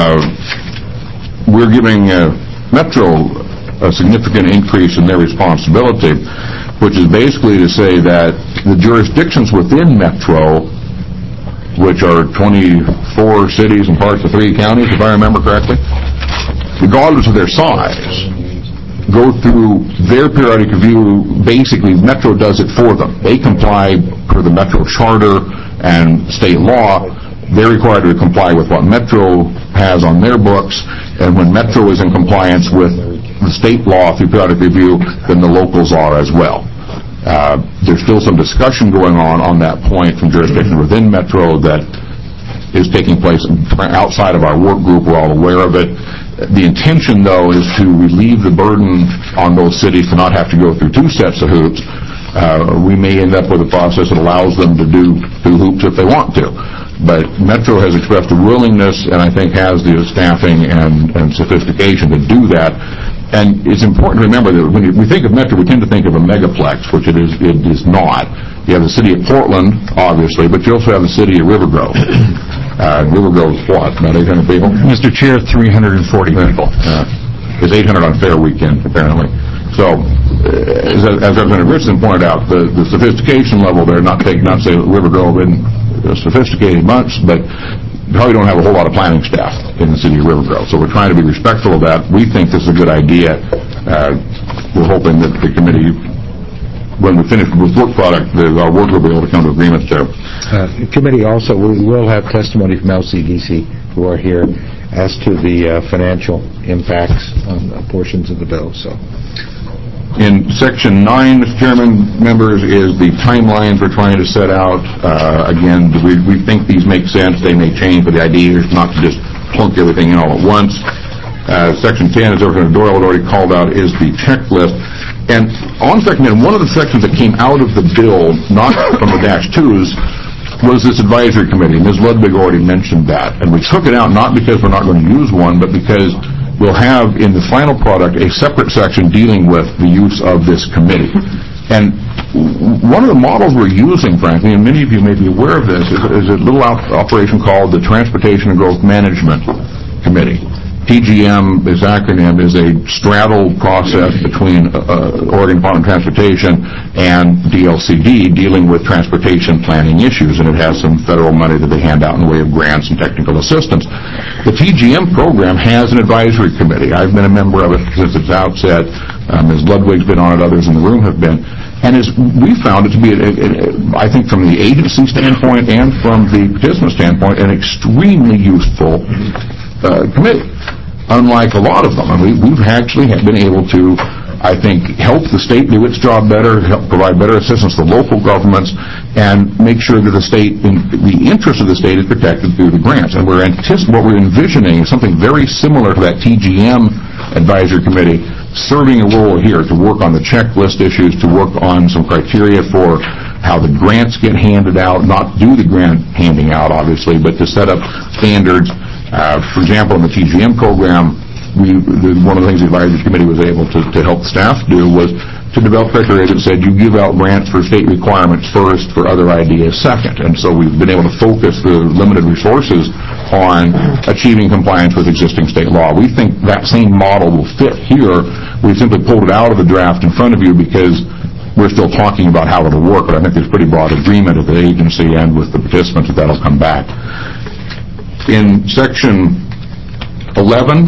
we're giving Metro a significant increase in their responsibility, which is basically to say that the jurisdictions within Metro, which are 24 cities and parts of 3 counties, if I remember correctly, regardless of their size, go through their periodic review. Basically, Metro does it for them. They comply per the Metro Charter and state law. They're required to comply with what Metro has on their books, and when Metro is in compliance with the state law through periodic review, then the locals are as well. There's still some discussion going on that point from jurisdictions within Metro that is taking place outside of our work group. We're all aware of it. The intention, though, is to relieve the burden on those cities to not have to go through 2 sets of hoops. We may end up with a process that allows them to do 2 hoops if they want to. But Metro has expressed a willingness, and I think has the staffing and sophistication to do that. And it's important to remember that when we think of Metro, we tend to think of a megaplex, which it is not. You have the city of Portland, obviously, but you also have the city of River Grove. River Grove is what, about 800 people? Mr. Chair, 340 people. It's 800 on Fair Weekend, apparently. So, as Representative Richardson pointed out, the sophistication level there, not say River Grove isn't sophisticated much, but probably don't have a whole lot of planning staff in the city of River Grove. So we're trying to be respectful of that. We think this is a good idea. We're hoping that the committee, when we finish with work product, our work will be able to come to agreements there. The committee also, we will have testimony from LCDC, who are here, as to the financial impacts on portions of the bill. So, in Section 9, Mr. Chairman, members, is the timelines we're trying to set out. Again, we think these make sense. They may change, but the idea is not to just plunk everything in all at once. Section 10, as Representative Doyle had already called out, is the checklist. And on Section 10, one of the sections that came out of the bill, not from the -2s, was this advisory committee. Ms. Ludwig already mentioned that. And we took it out not because we're not going to use one, but because we'll have in the final product a separate section dealing with the use of this committee. And one of the models we're using, frankly, and many of you may be aware of this, is a little operation called the Transportation and Growth Management Committee. TGM, its acronym, is a straddle process between Oregon Department of Transportation and DLCD dealing with transportation planning issues, and it has some federal money that they hand out in the way of grants and technical assistance. The TGM program has an advisory committee. I've been a member of it since its outset. Ms. Ludwig's been on it, others in the room have been. And we found it to be, I think from the agency standpoint and from the participant standpoint, an extremely useful committee. Unlike a lot of them, and we've actually been able to, I think, help the state do its job better, help provide better assistance to local governments, and make sure that the interest of the state is protected through the grants. And what we're envisioning is something very similar to that TGM advisory committee, serving a role here to work on the checklist issues, to work on some criteria for how the grants get handed out, not do the grant handing out, obviously, but to set up standards. For example, in the TGM program, one of the things the advisory committee was able to help staff do was to develop criteria that said you give out grants for state requirements first, for other ideas second. And so we've been able to focus the limited resources on achieving compliance with existing state law. We think that same model will fit here. We've simply pulled it out of the draft in front of you because we're still talking about how it'll work, but I think there's pretty broad agreement at the agency and with the participants that that'll come back. In Section 11,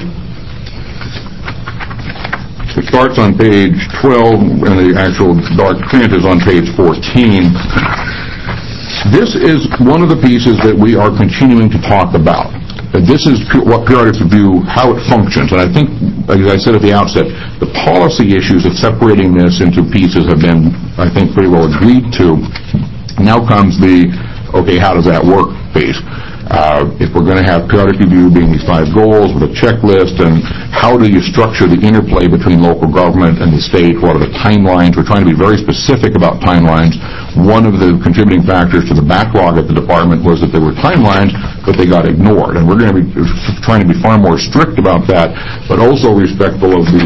it starts on page 12, and the actual dark print is on page 14. This is one of the pieces that we are continuing to talk about. This is what periodic review, how it functions. And I think, as I said at the outset, the policy issues of separating this into pieces have been, I think, pretty well agreed to. Now comes the, okay, how does that work piece? If we're going to have periodic review being these 5 goals with a checklist, and how do you structure the interplay between local government and the state? What are the timelines? We're trying to be very specific about timelines. One of the contributing factors to the backlog at the department was that there were timelines, but they got ignored. And we're going to be trying to be far more strict about that, but also respectful of the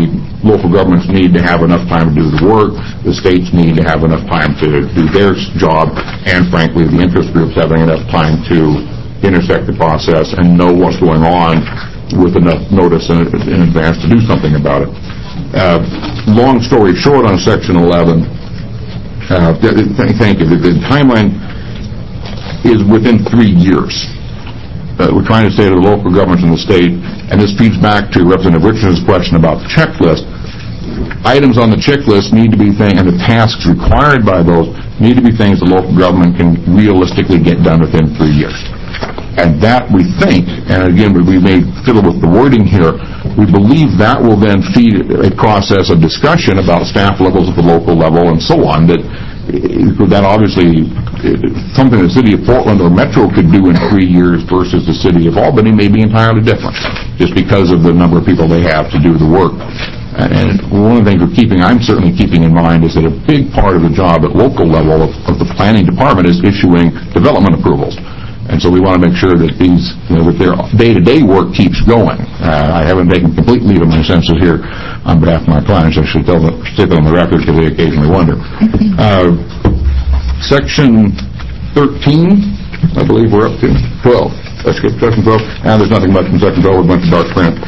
local governments need to have enough time to do the work, the states need to have enough time to do their job, and frankly, the interest groups having enough time to intersect the process and know what's going on with enough notice in advance to do something about it. Long story short on Section 11, thank you. The timeline is within 3 years. We're trying to say to the local governments in the state, and this feeds back to Representative Richardson's question about the checklist. Items on the checklist need to be things, and the tasks required by those need to be things the local government can realistically get done within 3 years. And that, we think, and again, we may fiddle with the wording here, we believe that will then feed a process of discussion about staff levels at the local level and so on, that obviously something the city of Portland or Metro could do in 3 years versus the city of Albany may be entirely different, just because of the number of people they have to do the work. And one of the things I'm certainly keeping in mind is that a big part of the job at local level of the planning department is issuing development approvals. And so we want to make sure that that their day-to-day work keeps going. I haven't taken complete leave of my senses here on behalf of my clients. I should stick on the record because they occasionally wonder. Section 13, I believe we're up to 12. Let's get Section 12. Now there's nothing much in Section 12, a bunch of dark print.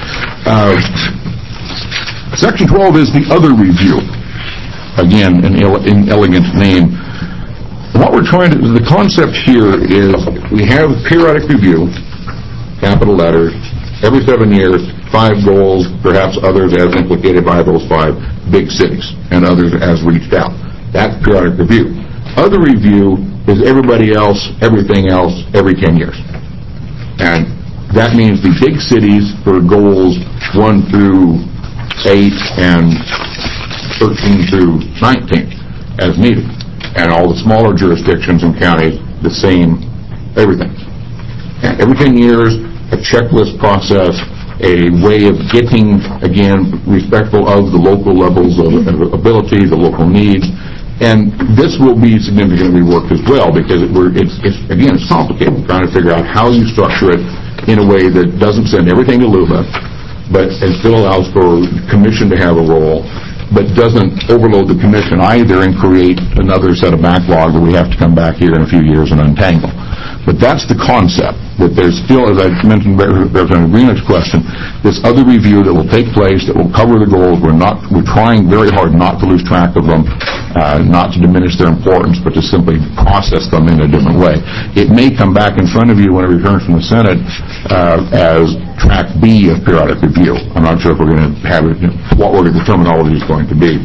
Section 12 is the other review. Again, an inelegant name. What we're trying to, the concept here is we have periodic review, capital letters, every 7 years, 5 goals, perhaps others as implicated by those 5 big cities, and others as reached out. That's periodic review. Other review is everybody else, everything else, every 10 years. And that means the big cities for goals 1 through 8 and 13 through 19 as needed. And all the smaller jurisdictions and counties, the same, everything. And every 10 years, a checklist process, a way of getting, again, respectful of the local levels of ability, the local needs. And this will be significantly worked as well because it's complicated. We're trying to figure out how you structure it in a way that doesn't send everything to LUBA, but it still allows for commission to have a role, but doesn't overload the commission either and create another set of backlog that we have to come back here in a few years and untangle. But that's the concept, that there's still, as I mentioned Representative Greenlick's question, this other review that will take place that will cover the goals. We're trying very hard not to lose track of them, not to diminish their importance, but to simply process them in a different way. It may come back in front of you when it returns from the Senate as Track B of periodic review. I'm not sure if we're going to have it, what the terminology is going to be.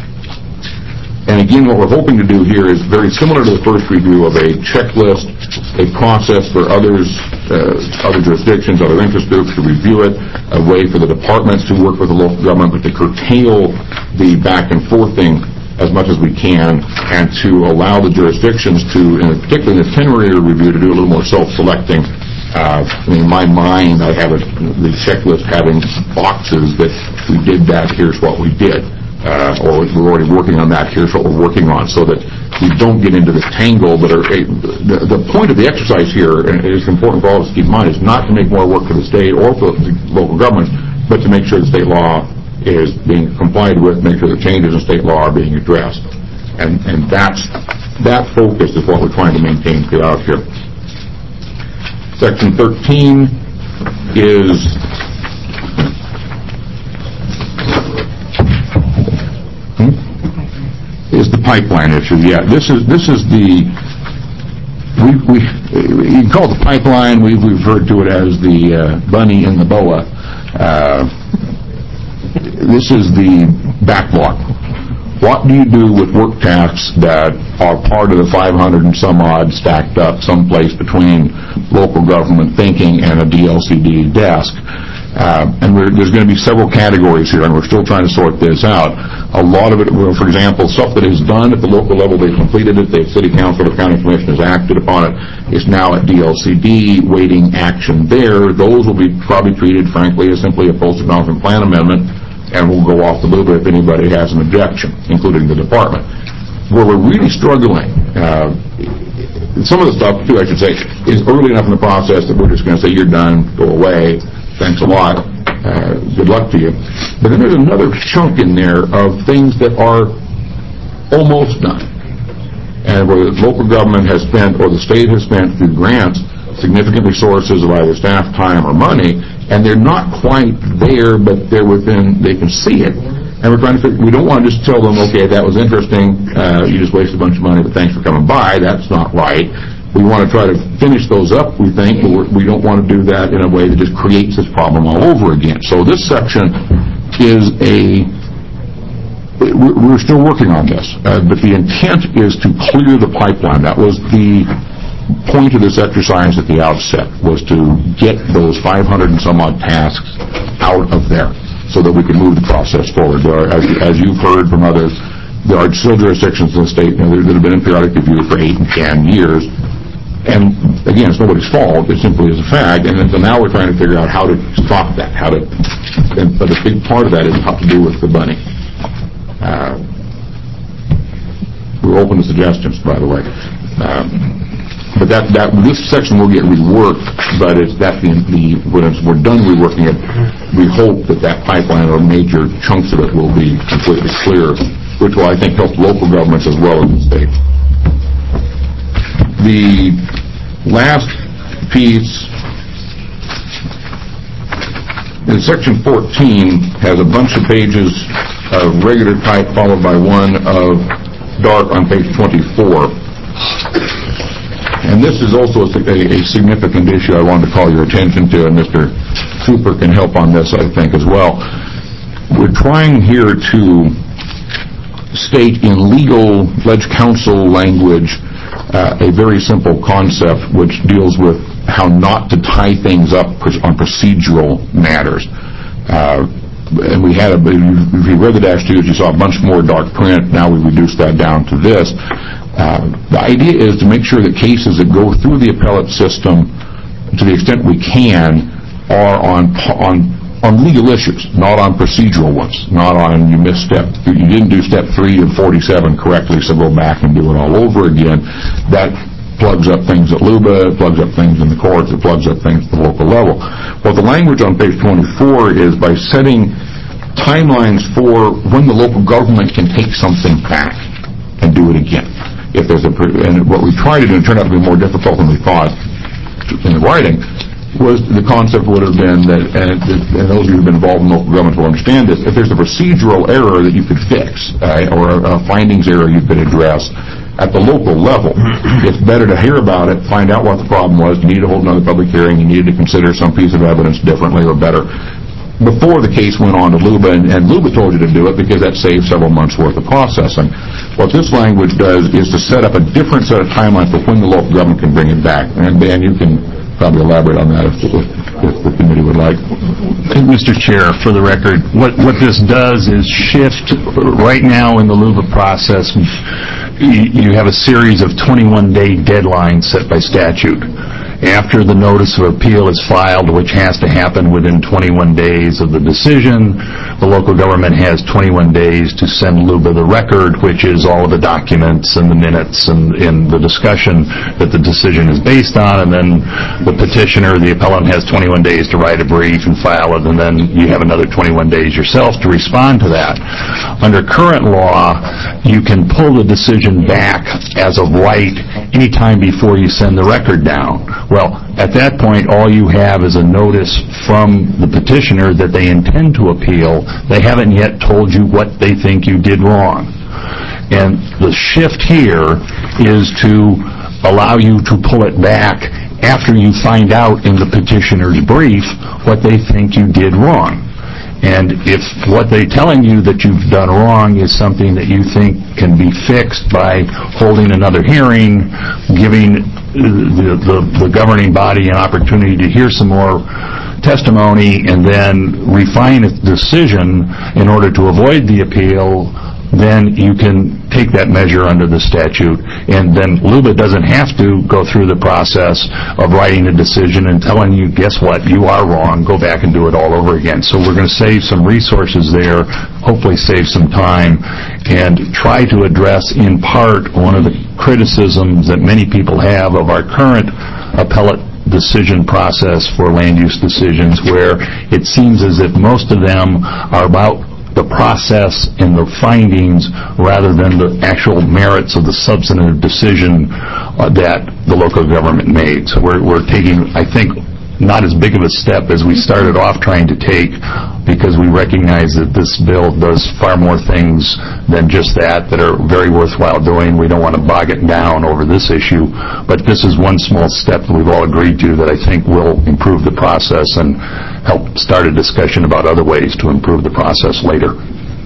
And again, what we're hoping to do here is very similar to the first review of a checklist, a process for other jurisdictions, other interest groups to review it, a way for the departments to work with the local government, but to curtail the back and forthing as much as we can, and to allow the jurisdictions to, particularly in the itinerary review, to do a little more self-selecting. In my mind, I have the checklist having boxes that we did that, here's what we did. Or we're already working on that, here's what we're working on, so that we don't get into this tangle. But the point of the exercise here, and it is important for all of us to keep in mind, is not to make more work for the state or for the local government, but to make sure the state law is being complied with, make sure the changes in state law are being addressed. And that focus is what we're trying to maintain throughout here. Section 13 is the pipeline issue. Yeah, this is the you can call it the pipeline. We've referred to it as the bunny in the boa. This is the backlog. What do you do with work tasks that are part of the 500 and some odd stacked up someplace between local government thinking and a DLCD desk? And there's going to be several categories here, and we're still trying to sort this out. A lot of it, for example, stuff that is done at the local level, they've completed it, the city council or county commission has acted upon it, is now at DLCD, waiting action there. Those will be probably treated, frankly, as simply a post-acknowledgement plan amendment, and will go off the LUBA if anybody has an objection, including the department. Where we're really struggling, some of the stuff, too, I should say, is early enough in the process that we're just going to say, you're done, go away, thanks a lot, good luck to you. But then there's another chunk in there of things that are almost done, and where the local government has spent, or the state has spent through grants, significant resources of either staff, time, or money, and they're not quite there, but they're within, they can see it. And we're trying to figure, we don't want to just tell them, okay, that was interesting, you just wasted a bunch of money, but thanks for coming by. That's not right. We want to try to finish those up, we think, but we don't want to do that in a way that just creates this problem all over again. So this section is we're still working on this, but the intent is to clear the pipeline. That was the point of this exercise at the outset, was to get those 500 and some odd tasks out of there so that we can move the process forward. As you've heard from others, there are still jurisdictions in the state that have been in periodic review for 8 and 10 years. And again, it's nobody's fault, it simply is a fact, and so now we're trying to figure out how to stop that, but a big part of that is how to do with the money. We're open to suggestions, by the way. But this section will get reworked, but when we're done reworking it, we hope that pipeline or major chunks of it will be completely clear, which will, I think, help local governments as well as the state. The last piece in Section 14 has a bunch of pages of regular type followed by one of dark on page 24. And this is also a significant issue I wanted to call your attention to, and Mr. Cooper can help on this, I think, as well. We're trying here to state in legal ledge counsel language a very simple concept which deals with how not to tie things up on procedural matters. And we had if you read the -2s, you saw a bunch more dark print. Now we reduced that down to this. The idea is to make sure that cases that go through the appellate system, to the extent we can, are on legal issues, not on procedural ones, not on you didn't do step 3 of 47 correctly, so go back and do it all over again. That plugs up things at LUBA, it plugs up things in the courts, it plugs up things at the local level. Well, the language on page 24 is by setting timelines for when the local government can take something back and do it again. And what we tried to do, and turned out to be more difficult than we thought in the writing, was the concept would have been that, and those of you who have been involved in local government will understand this, if there's a procedural error that you could fix, or a findings error you could address at the local level, it's better to hear about it, find out what the problem was, you needed to hold another public hearing, you needed to consider some piece of evidence differently or better, before the case went on to LUBA, and LUBA told you to do it because that saved several months' worth of processing. What this language does is to set up a different set of timelines for when the local government can bring it back. And Dan, you can probably elaborate on that if the committee would like. Mr. Chair, for the record, what this does is shift. Right now in the LUBA process, you have a series of 21-day deadlines set by statute. After the notice of appeal is filed, which has to happen within 21 days of the decision, the local government has 21 days to send LUBA the record, which is all of the documents and the minutes and the discussion that the decision is based on, and then the petitioner, the appellant, has 21 days to write a brief and file it, and then you have another 21 days yourself to respond to that. Under current law, you can pull the decision back as of right anytime before you send the record down. Well, at that point, all you have is a notice from the petitioner that they intend to appeal. They haven't yet told you what they think you did wrong. And the shift here is to allow you to pull it back after you find out in the petitioner's brief what they think you did wrong. And if what they're telling you that you've done wrong is something that you think can be fixed by holding another hearing, giving the governing body an opportunity to hear some more testimony, and then refine its decision in order to avoid the appeal, then you can take that measure under the statute, and then LUBA doesn't have to go through the process of writing a decision and telling you, guess what, you are wrong, go back and do it all over again. So we're going to save some resources there, hopefully save some time, and try to address in part one of the criticisms that many people have of our current appellate decision process for land use decisions where it seems as if most of them are about the process and the findings rather than the actual merits of the substantive decision that the local government made. So we're taking, I think, not as big of a step as we started off trying to take, because we recognize that this bill does far more things than just that are very worthwhile doing. We don't want to bog it down over this issue, but this is one small step that we've all agreed to that I think will improve the process and help start a discussion about other ways to improve the process later.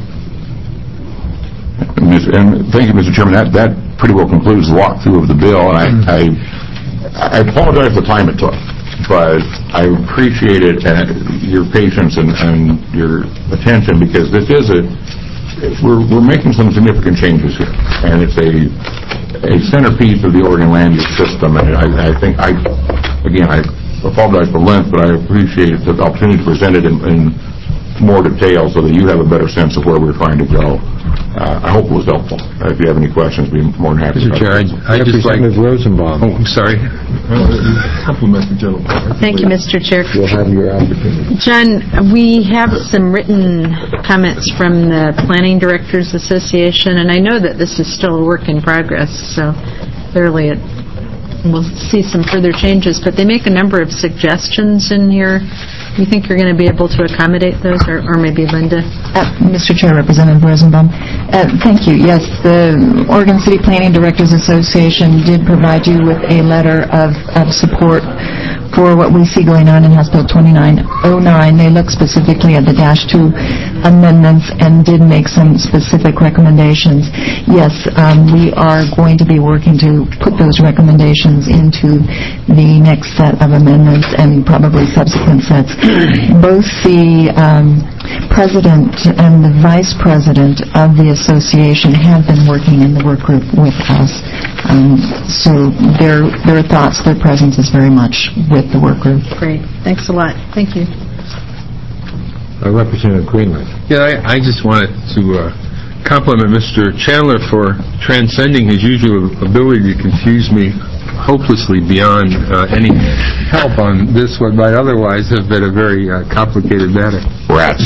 And thank you, Mr. Chairman. That pretty well concludes the walkthrough of the bill, and I apologize for the time it took. But I appreciated your patience and your attention, because this is we're making some significant changes here, and it's a centerpiece of the Oregon land use system. And I think I apologize for length, but I appreciate the opportunity to present it in more detail so that you have a better sense of where we're trying to go. I hope it was helpful. If you have any questions, I'd be more than happy. Mr. Chair, I just like... Representative Rosenbaum. Oh, I'm sorry. Compliment the gentleman. Thank you, Mr. Chair. You'll have your opportunity. John, we have some written comments from the Planning Directors Association, and I know that this is still a work in progress, so clearly we'll see some further changes, but they make a number of suggestions in here. You think you're going to be able to accommodate those, or maybe Linda? Mr. Chair, Representative Rosenbaum. Thank you. Yes, the Oregon City Planning Directors Association did provide you with a letter of support for what we see going on in House Bill 2909. They look specifically at the -2 amendments and did make some specific recommendations. Yes, we are going to be working to put those recommendations into the next set of amendments and probably subsequent sets. Both the president and the vice president of the association have been working in the work group with us. So their thoughts, their presence is very much with the work group. Great. Thanks a lot. Thank you. Representative Greenland. Yeah, I just wanted to compliment Mr. Chandler for transcending his usual ability to confuse me hopelessly beyond any help on this what might otherwise have been a very complicated matter. Rats.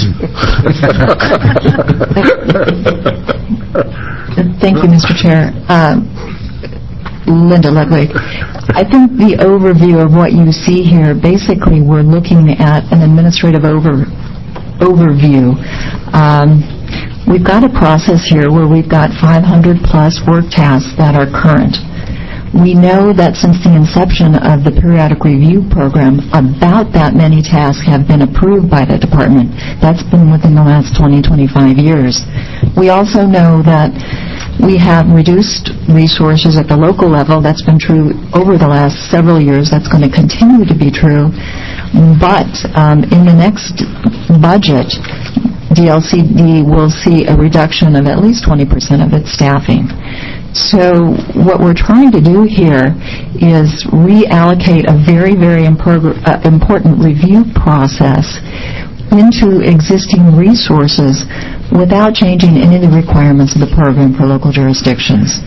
Thank you, Mr. Chair. Linda Ludwig. I think the overview of what you see here, basically we're looking at an administrative overview. We've got a process here where we've got 500 plus work tasks that are current. We know that since the inception of the periodic review program, about that many tasks have been approved by the department. That's been within the last 20-25 years. We also know that we have reduced resources at the local level. That's been true over the last several years. That's going to continue to be true. But in the next budget, DLCD will see a reduction of at least 20% of its staffing. So what we're trying to do here is reallocate a very, very important review process into existing resources without changing any of the requirements of the program for local jurisdictions.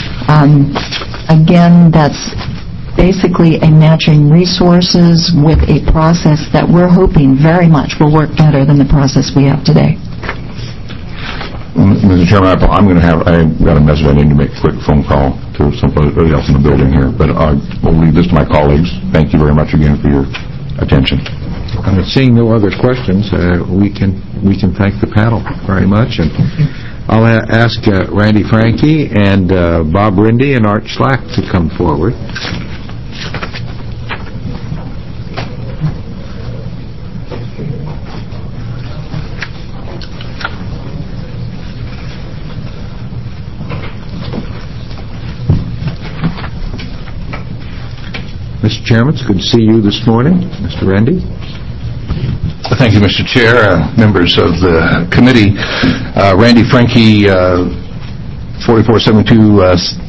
Again, that's basically a matching resources with a process that we're hoping very much will work better than the process we have today. Mr. Chairman, I've got a message. I need to make a quick phone call to somebody else in the building here, but we'll leave this to my colleagues. Thank you very much again for your attention. Seeing no other questions, we can thank the panel very much, and I'll ask Randy Franke and Bob Rindy and Art Schlack to come forward. Mr. Chairman, it's good to see you this morning. Mr. Randy. Thank you, Mr. Chair, members of the committee. Randy Franke, 4472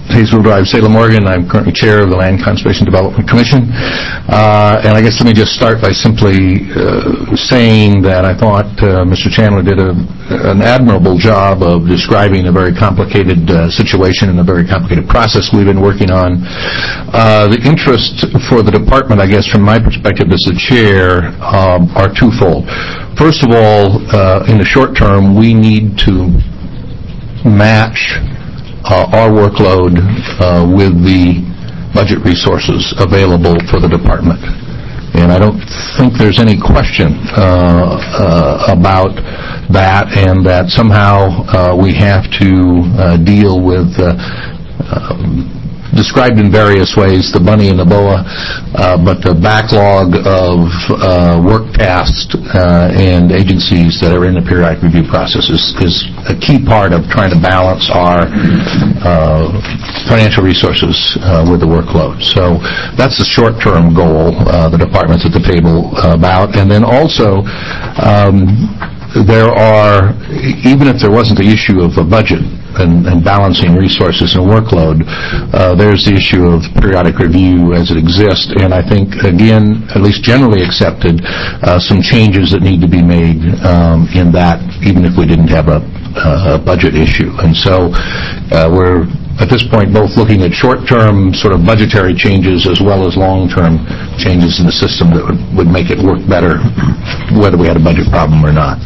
Hazel Drive, Salem, Oregon. I'm currently chair of the Land Conservation Development Commission. And I guess let me just start by simply saying that I thought Mr. Chandler did an admirable job of describing a very complicated situation and a very complicated process we've been working on. The interest for the department, I guess, from my perspective as the chair, are twofold. First of all, in the short term, we need to match our workload with the budget resources available for the department. And I don't think there's any question about that, and that somehow we have to deal with described in various ways, the bunny and the boa, but the backlog of work tasks and agencies that are in the periodic review process is a key part of trying to balance our financial resources with the workload. So that's the short-term goal the department's at the table about. And then also, there are, even if there wasn't the issue of a budget and balancing resources and workload, there's the issue of periodic review as it exists, and I think, again, at least generally accepted, some changes that need to be made in that, even if we didn't have a budget issue. And so we're, at this point, both looking at short-term sort of budgetary changes as well as long-term changes in the system that would make it work better, whether we had a budget problem or not.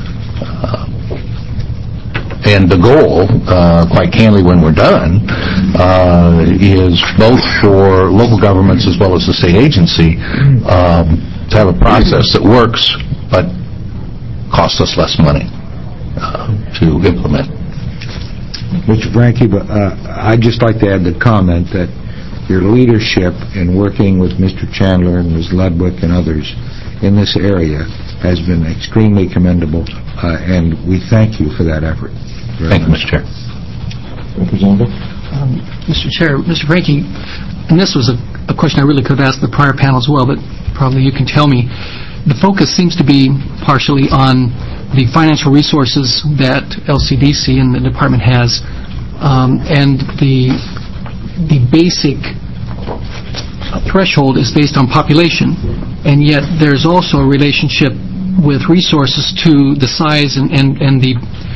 And the goal, quite candidly, when we're done, is both for local governments as well as the state agency to have a process that works but costs us less money to implement. Mr. Franke, I'd just like to add the comment that your leadership in working with Mr. Chandler and Ms. Ludwig and others in this area has been extremely commendable, and we thank you for that effort. Thank you, Mr. Chair. Representative? Mr. Chair, Mr. Franke, and this was a question I really could have asked the prior panel as well, but probably you can tell me. The focus seems to be partially on the financial resources that LCDC and the department has, and the basic threshold is based on population, and yet there's also a relationship with resources to the size and the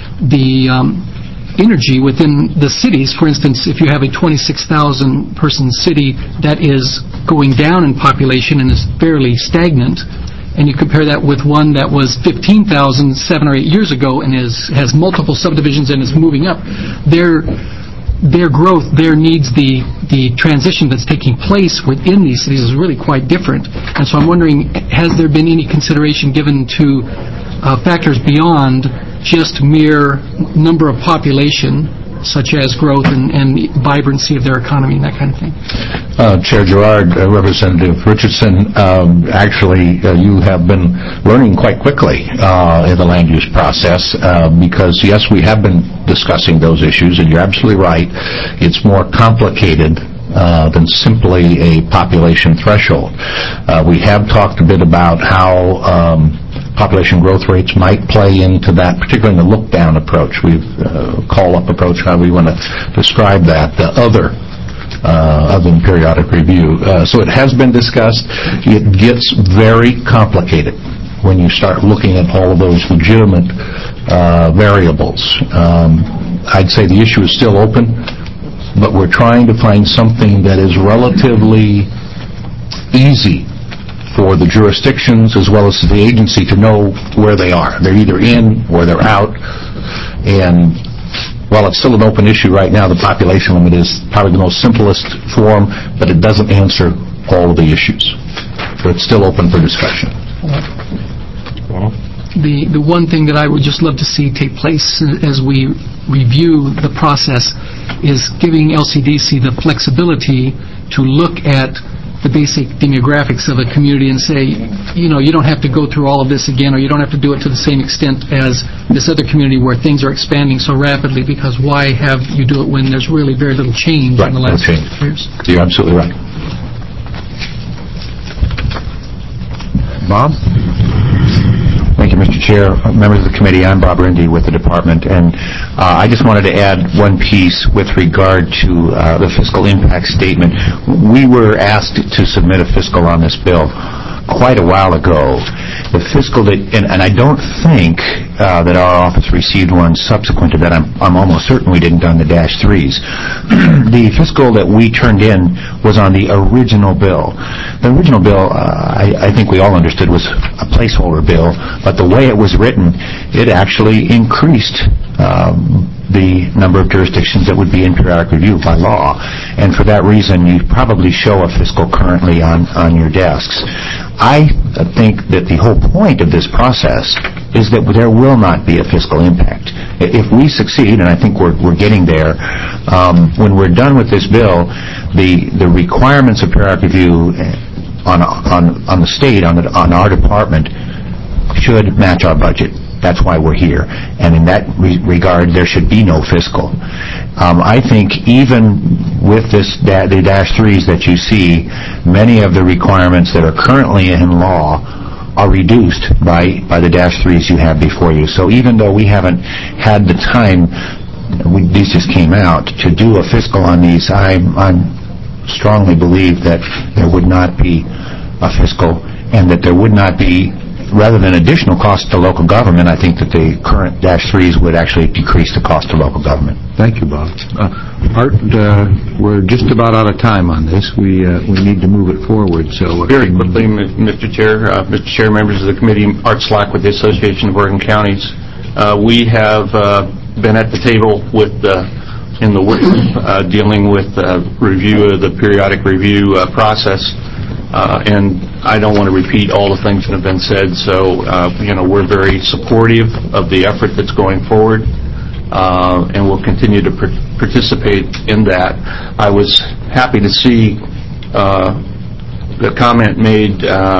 energy within the cities. For instance, if you have a 26,000 person city that is going down in population and is fairly stagnant, and you compare that with one that was 15,000 7 or 8 years ago and has multiple subdivisions and is moving up, their growth, their needs, the transition that's taking place within these cities is really quite different. And so I'm wondering, has there been any consideration given to factors beyond just mere number of population, such as growth and vibrancy of their economy and that kind of thing? Chair Gerard, Representative Richardson, actually you have been learning quite quickly in the land use process because, yes, we have been discussing those issues, and you're absolutely right. It's more complicated than simply a population threshold. We have talked a bit about how population growth rates might play into that, particularly in the look-down approach. We've call-up approach, how we want to describe that, the other than periodic review. So it has been discussed. It gets very complicated when you start looking at all of those legitimate variables. I'd say the issue is still open, but we're trying to find something that is relatively easy for the jurisdictions as well as the agency to know where they are. They're either in or they're out. And while it's still an open issue right now, the population limit is probably the most simplest form, but it doesn't answer all of the issues. So it's still open for discussion. The one thing that I would just love to see take place as we review the process is giving LCDC the flexibility to look at the basic demographics of a community and say, you don't have to go through all of this again, or you don't have to do it to the same extent as this other community where things are expanding so rapidly, because why have you do it when there's really very little change in the last 2 years? You're absolutely right. Bob? Thank you, Mr. Chair, members of the committee, I'm Bob Rindy with the department, and I just wanted to add one piece with regard to the fiscal impact statement. We were asked to submit a fiscal on this bill quite a while ago. The fiscal that, and I don't think that our office received one subsequent to that. I'm almost certain we didn't on the -3s. The fiscal that we turned in was on the original bill. The original bill, I think we all understood, was a placeholder bill, but the way it was written, it actually increased the number of jurisdictions that would be in periodic review by law. And for that reason, you probably show a fiscal currently on your desks. I think that the whole point of this process is that there will not be a fiscal impact. If we succeed, and I think we're getting there, when we're done with this bill, the requirements of periodic review on the state, on our department, should match our budget. That's why we're here. And in that regard, there should be no fiscal. I think even with the -3s that you see, many of the requirements that are currently in law are reduced by the -3s you have before you. So even though we haven't had the time, these just came out, to do a fiscal on these, I strongly believe that there would not be a fiscal, and that there would not be, rather than additional cost to local government, I think that the current -3s would actually decrease the cost to local government. Thank you, Bob. Art, we're just about out of time on this. We need to move it forward. So very quickly, Mr. Chair, members of the committee, Art Slack with the Association of Oregon Counties. We have been at the table in the work dealing with review of the periodic review process. And I don't want to repeat all the things that have been said, so we're very supportive of the effort that's going forward, and we'll continue to participate in that. I was happy to see the comment made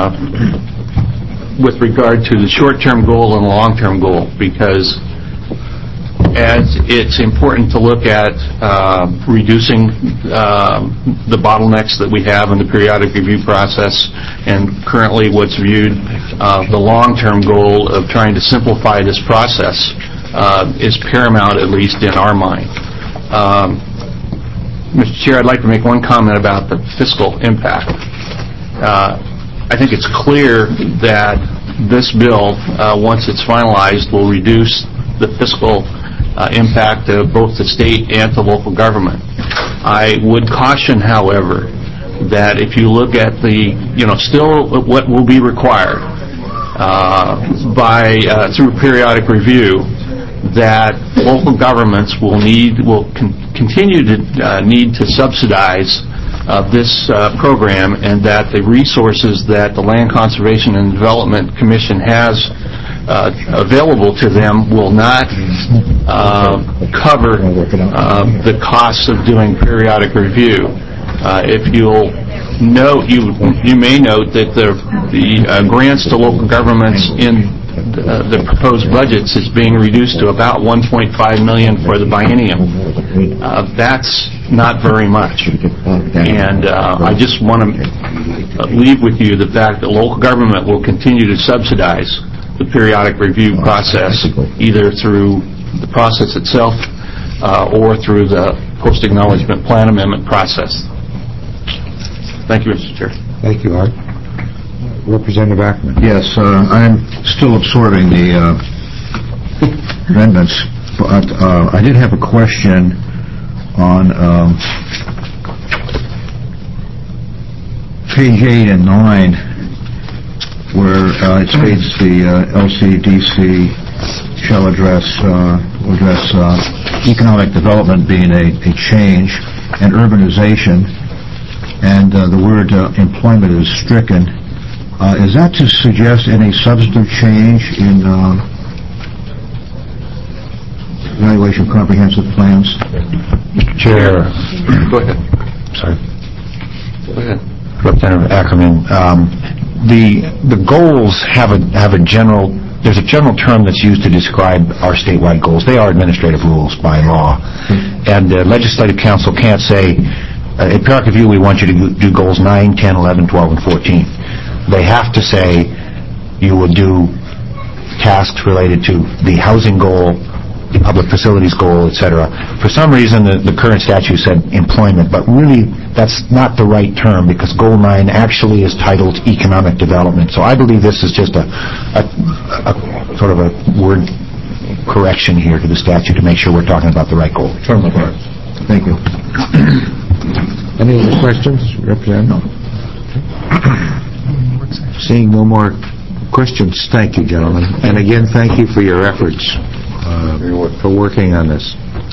with regard to the short-term goal and the long-term goal, because as it's important to look at reducing the bottlenecks that we have in the periodic review process, and currently what's viewed the long-term goal of trying to simplify this process is paramount, at least in our mind. Mr. Chair, I'd like to make one comment about the fiscal impact. I think it's clear that this bill, once it's finalized, will reduce the fiscal impact of both the state and the local government. I would caution, however, that if you look at still what will be required through periodic review, that local governments will continue to need to subsidize this program, and that the resources that the Land Conservation and Development Commission has available to them will not cover the costs of doing periodic review. If you'll note, you may note that the grants to local governments in the proposed budgets is being reduced to about $1.5 million for the biennium. That's not very much. And I just want to leave with you the fact that local government will continue to subsidize the periodic review process, either through the process itself or through the post-acknowledgement plan amendment process. Thank you, Mr. Chair. Thank you, Art. Representative Ackerman. Yes, I'm still absorbing the amendments, but I did have a question on page 8 and 9, where it states the LCDC shall address economic development being a change, and urbanization, and the word employment is stricken. Is that to suggest any substantive change in evaluation of comprehensive plans? Mr. Chair. Go ahead. Sorry. Go ahead. Representative Ackerman. The goals have a general. There's a general term that's used to describe our statewide goals. They are administrative rules by law, and the Legislative Council can't say, in periodic review, we want you to do goals 9, 10, 11, 12, and 14. They have to say you will do tasks related to the housing goal, the public facilities goal, etc. For some reason, the current statute said employment, but really that's not the right term because Goal 9 actually is titled economic development. So I believe this is just a sort of a word correction here to the statute to make sure we're talking about the right goal. Thank you. Any other questions, Representative? Seeing no more questions, thank you, gentlemen. And again, thank you for your efforts for working on this.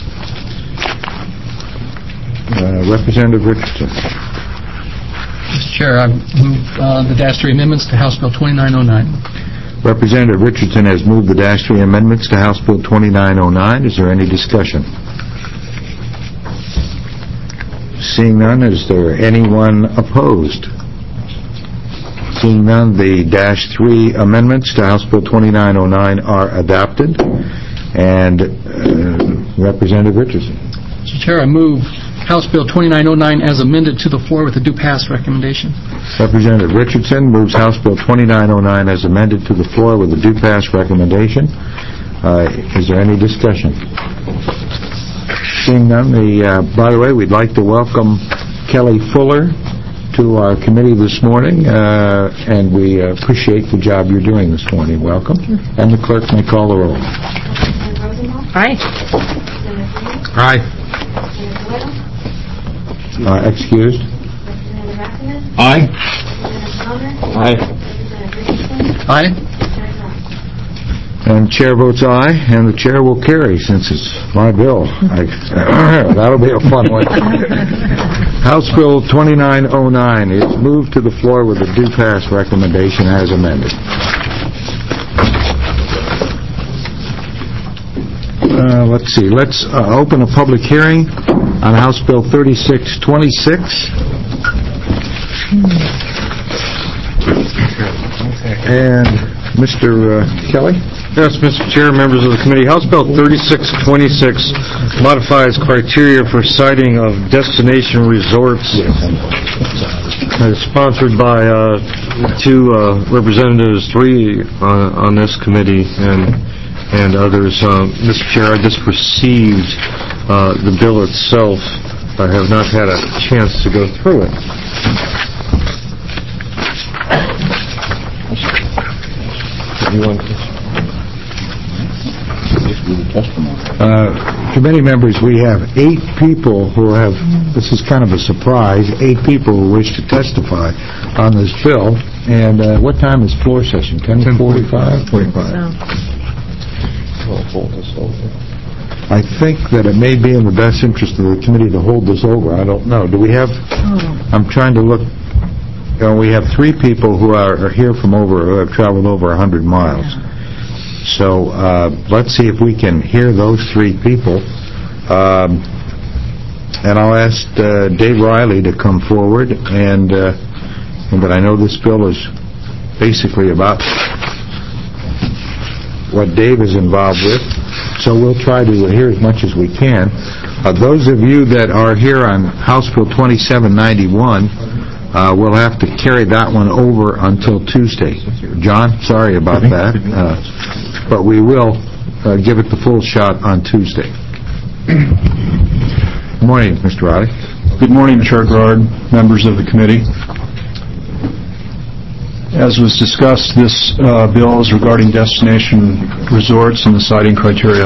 Representative Richardson. Mr. Chair, I move the Dash 3 amendments to House Bill 2909. Representative Richardson has moved the Dash 3 amendments to House Bill 2909. Is there any discussion? Seeing none, is there anyone opposed? Seeing none, the Dash 3 amendments to House Bill 2909 are adopted. And Representative Richardson. Mr. Chair, I move House Bill 2909 as amended to the floor with a do pass recommendation. Representative Richardson moves House Bill 2909 as amended to the floor with a do pass recommendation. Is there any discussion? Seeing none, by the way, we'd like to welcome Kelly Fuller to our committee this morning, and we appreciate the job you're doing this morning. Welcome. And the clerk may call the roll. Aye. Aye. Excused? Aye. Aye. Aye. And the chair votes aye, and the chair will carry since it's my bill. That'll be a fun one. House Bill 2909 is moved to the floor with a do pass recommendation as amended. Let's see. Let's open a public hearing on House Bill 3626. And Mr. Kelly? Yes, Mr. Chair, members of the committee. House Bill 3626 modifies criteria for siting of destination resorts. It's sponsored by two representatives, three on this committee, and others. Mr. Chair, I just received the bill itself. I have not had a chance to go through it. Committee members, we have 8 people who have, this is kind of a surprise, 8 people who wish to testify on this bill. And what time is floor session? 10:45? 45. I think that it may be in the best interest of the committee to hold this over. I don't know. Do we have, I'm trying to look, we have 3 people who are here from who have traveled over 100 miles. So let's see if we can hear those 3 people. And I'll ask Dave Riley to come forward. But I know this bill is basically about what Dave is involved with. So we'll try to hear as much as we can. Those of you that are here on House Bill 2791, we'll have to carry that one over until Tuesday. John, sorry about that. But we will give it the full shot on Tuesday. Good morning, Mr. Roddick. Good morning, Chair Gerard, members of the committee. As was discussed, this bill is regarding destination resorts and the siting criteria.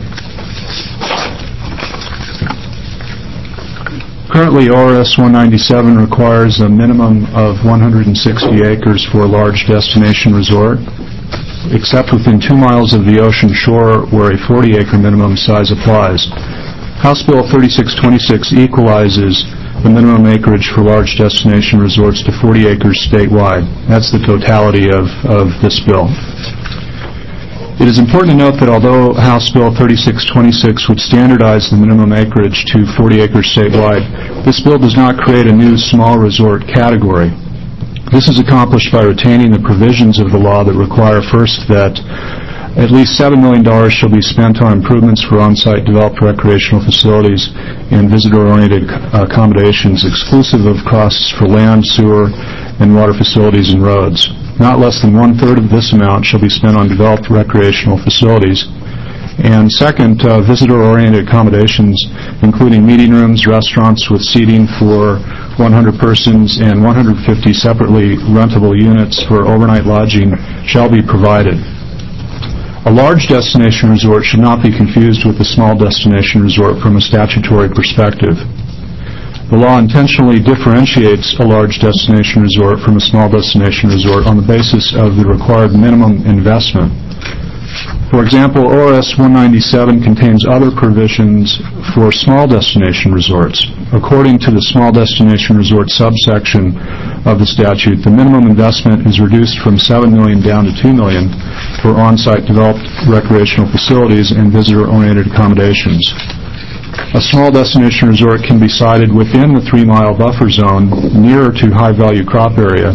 Currently, ORS 197 requires a minimum of 160 acres for a large destination resort, except within 2 miles of the ocean shore where a 40-acre minimum size applies. House Bill 3626 equalizes the minimum acreage for large destination resorts to 40 acres statewide. That's the totality of this bill. It is important to note that although House Bill 3626 would standardize the minimum acreage to 40 acres statewide, this bill does not create a new small resort category. This is accomplished by retaining the provisions of the law that require first that at least $7 million shall be spent on improvements for on-site developed recreational facilities and visitor-oriented accommodations exclusive of costs for land, sewer, and water facilities and roads. Not less than one-third of this amount shall be spent on developed recreational facilities. And second, visitor-oriented accommodations, including meeting rooms, restaurants with seating for 100 persons, and 150 separately rentable units for overnight lodging shall be provided. A large destination resort should not be confused with a small destination resort from a statutory perspective. The law intentionally differentiates a large destination resort from a small destination resort on the basis of the required minimum investment. For example, ORS 197 contains other provisions for small destination resorts. According to the small destination resort subsection of the statute, the minimum investment is reduced from $7 million down to $2 million for on-site developed recreational facilities and visitor-oriented accommodations. A small destination resort can be sited within the 3-mile buffer zone nearer to a high-value crop area,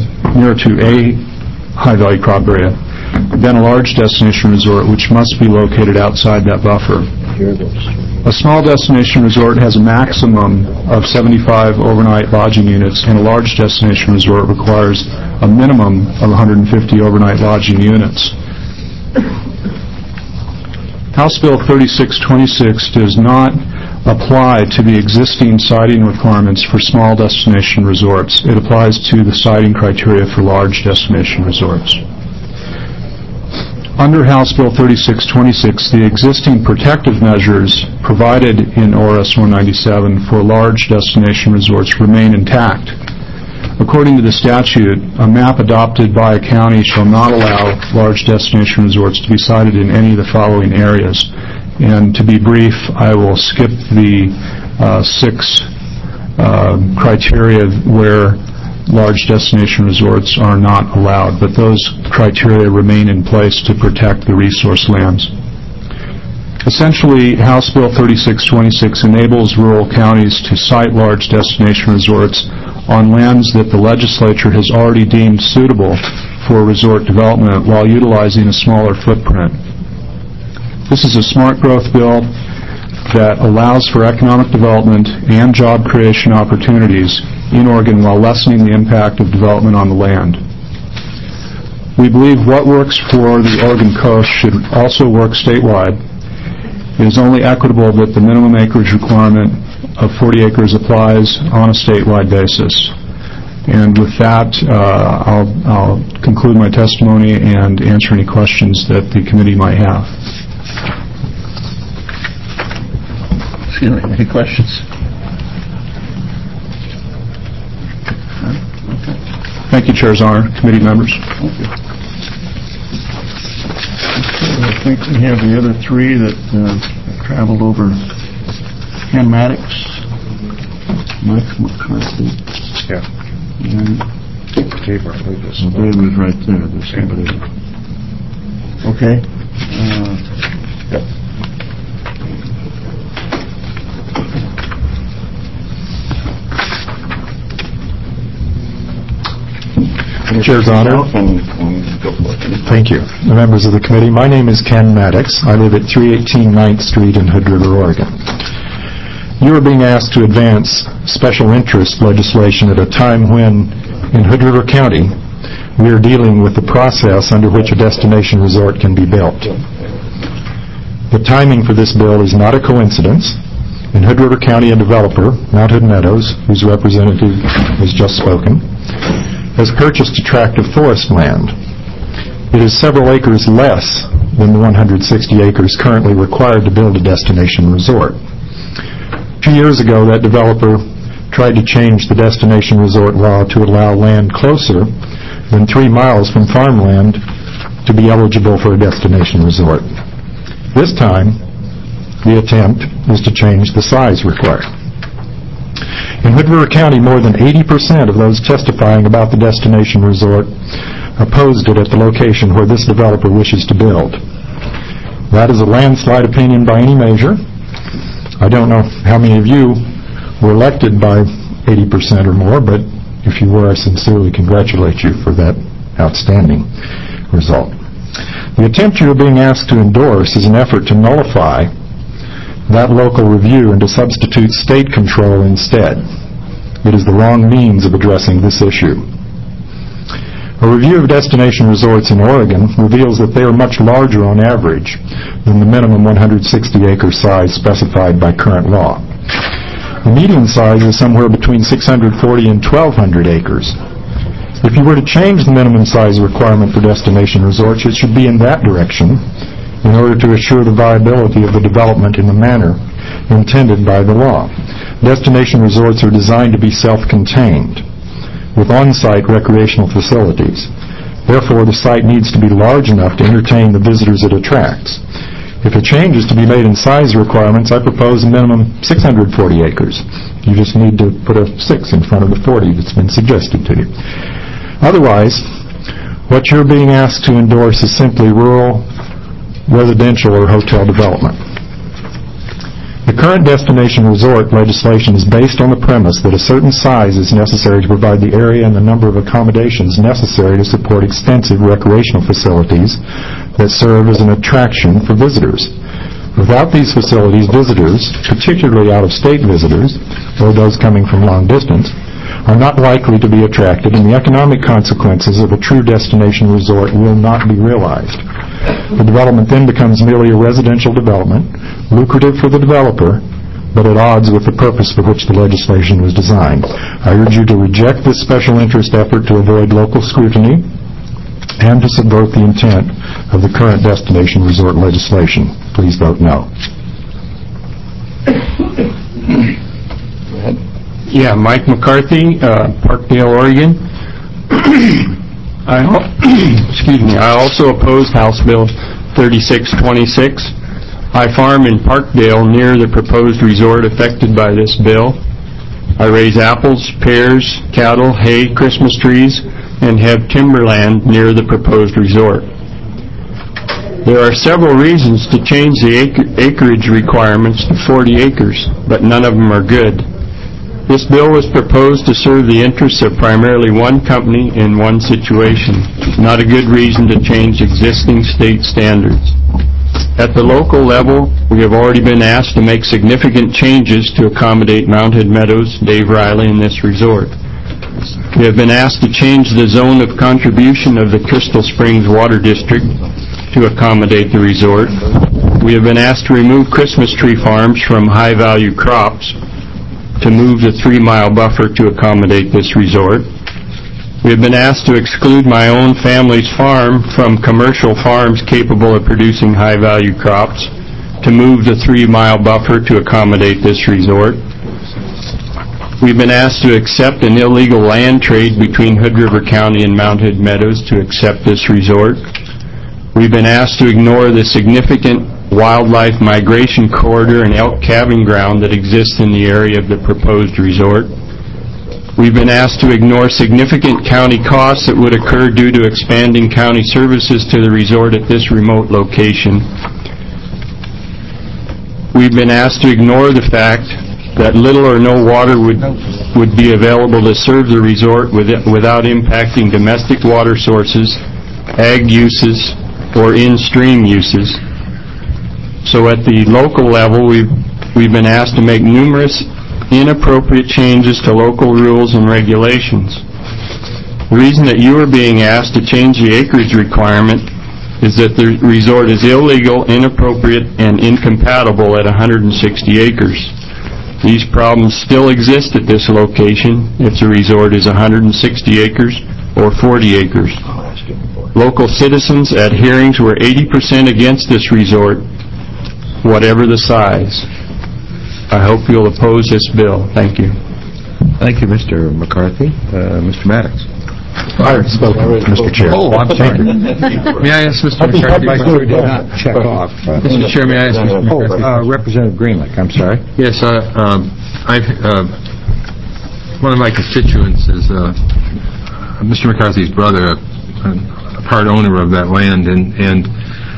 than a large destination resort which must be located outside that buffer. A small destination resort has a maximum of 75 overnight lodging units, and a large destination resort requires a minimum of 150 overnight lodging units. House Bill 3626 does not apply to the existing siting requirements for small destination resorts. It applies to the siting criteria for large destination resorts. Under House Bill 3626, the existing protective measures provided in ORS 197 for large destination resorts remain intact. According to the statute, a map adopted by a county shall not allow large destination resorts to be sited in any of the following areas. And to be brief, I will skip the 6 criteria where large destination resorts are not allowed, but those criteria remain in place to protect the resource lands. Essentially, House Bill 3626 enables rural counties to site large destination resorts on lands that the legislature has already deemed suitable for resort development while utilizing a smaller footprint. This is a smart growth bill that allows for economic development and job creation opportunities in Oregon while lessening the impact of development on the land. We believe what works for the Oregon coast should also work statewide. It is only equitable that the minimum acreage requirement of 40 acres applies on a statewide basis. And with that, I'll conclude my testimony and answer any questions that the committee might have. Any questions? Thank you, Chair's Honor, committee members. Thank you. I think we have the other 3 that traveled over. Ken Maddox, Mike McCarthy. Yeah. And Dave Rodriguez. Dave was right there. There's somebody. Okay. Yep. Chair's Honor. Thank you. The members of the committee, my name is Ken Maddox. I live at 318 9th Street in Hood River, Oregon. You are being asked to advance special interest legislation at a time when, in Hood River County, we are dealing with the process under which a destination resort can be built. The timing for this bill is not a coincidence. In Hood River County, a developer, Mount Hood Meadows, whose representative has just spoken, has purchased a tract of forest land. It is several acres less than the 160 acres currently required to build a destination resort. 2 years ago, that developer tried to change the destination resort law to allow land closer than 3 miles from farmland to be eligible for a destination resort. This time, the attempt is to change the size required. In Hood River County, more than 80% of those testifying about the destination resort opposed it at the location where this developer wishes to build. That is a landslide opinion by any measure. I don't know how many of you were elected by 80% or more, but if you were, I sincerely congratulate you for that outstanding result. The attempt you are being asked to endorse is an effort to nullify that local review and to substitute state control instead. It is the wrong means of addressing this issue. A review of destination resorts in Oregon reveals that they are much larger on average than the minimum 160-acre size specified by current law. The median size is somewhere between 640 and 1,200 acres. If you were to change the minimum size requirement for destination resorts, it should be in that direction in order to assure the viability of the development in the manner intended by the law. Destination resorts are designed to be self-contained, with on-site recreational facilities. Therefore, the site needs to be large enough to entertain the visitors it attracts. If a change is to be made in size requirements, I propose a minimum 640 acres. You just need to put a 6 in front of the 40 that's been suggested to you. Otherwise, what you're being asked to endorse is simply rural, residential, or hotel development. The current destination resort legislation is based on the premise that a certain size is necessary to provide the area and the number of accommodations necessary to support extensive recreational facilities that serve as an attraction for visitors. Without these facilities, visitors, particularly out-of-state visitors, or those coming from long distance, are not likely to be attracted, and the economic consequences of a true destination resort will not be realized. The development then becomes merely a residential development, lucrative for the developer, but at odds with the purpose for which the legislation was designed. I urge you to reject this special interest effort to avoid local scrutiny and to subvert the intent of the current destination resort legislation. Please vote no. Yeah, Mike McCarthy, Parkdale, Oregon. I also oppose House Bill 3626. I farm in Parkdale near the proposed resort affected by this bill. I raise apples, pears, cattle, hay, Christmas trees, and have timberland near the proposed resort. There are several reasons to change the acreage requirements to 40 acres, but none of them are good. This bill was proposed to serve the interests of primarily one company in one situation, not a good reason to change existing state standards. At the local level, we have already been asked to make significant changes to accommodate Mountain Meadows, Dave Riley, and this resort. We have been asked to change the zone of contribution of the Crystal Springs Water District to accommodate the resort. We have been asked to remove Christmas tree farms from high-value crops to move the 3-mile buffer to accommodate this resort. We have been asked to exclude my own family's farm from commercial farms capable of producing high-value crops to move the 3-mile buffer to accommodate this resort. We've been asked to accept an illegal land trade between Hood River County and Mountain Meadows to accept this resort. We've been asked to ignore the significant wildlife migration corridor and elk calving ground that exists in the area of the proposed resort. We've been asked to ignore significant county costs that would occur due to expanding county services to the resort at this remote location. We've been asked to ignore the fact that little or no water would be available to serve the resort without impacting domestic water sources, ag uses, or in-stream uses. So at the local level, we've been asked to make numerous inappropriate changes to local rules and regulations. The reason that you are being asked to change the acreage requirement is that the resort is illegal, inappropriate, and incompatible at 160 acres. These problems still exist at this location if the resort is 160 acres or 40 acres. Local citizens at hearings were 80% against this resort, whatever the size. I hope you'll oppose this bill. Thank you. Thank you, Mr. McCarthy. Mr. Maddox. I spoke, Mr. Chair. Oh, I'm sorry. May I ask Mr. McCarthy? Did not check off. Mr. Chair, may I ask Mr. McCarthy? Representative Greenlick, I'm sorry. Yes, one of my constituents is Mr. McCarthy's brother, a part owner of that land, and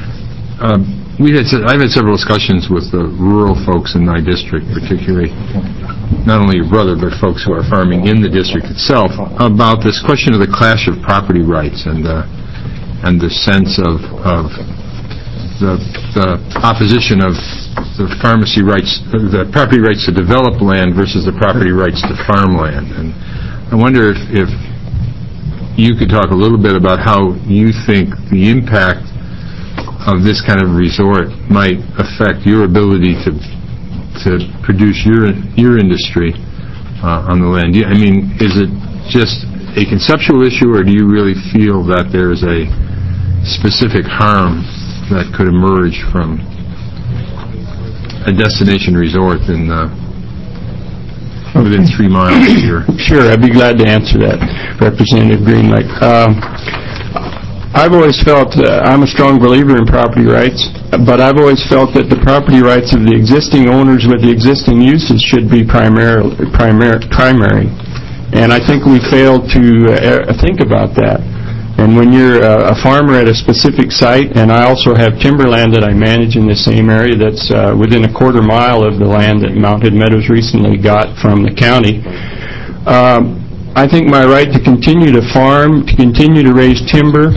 I've had several discussions with the rural folks in my district, particularly not only your brother, but folks who are farming in the district itself, about this question of the clash of property rights and the sense of the opposition of the pharmacy rights, the property rights to develop land versus the property rights to farm land. And I wonder if you could talk a little bit about how you think the impact of this kind of resort might affect your ability to produce your industry on the land. I mean, is it just a conceptual issue, or do you really feel that there's a specific harm that could emerge from a destination resort within 3 miles of here? Sure, I'd be glad to answer that, Representative Greenlick. I've always felt, I'm a strong believer in property rights, but I've always felt that the property rights of the existing owners with the existing uses should be primary. And I think we failed to think about that. And when you're a farmer at a specific site, and I also have timberland that I manage in the same area that's within a quarter mile of the land that Mountain Meadows recently got from the county, I think my right to continue to farm, to continue to raise timber,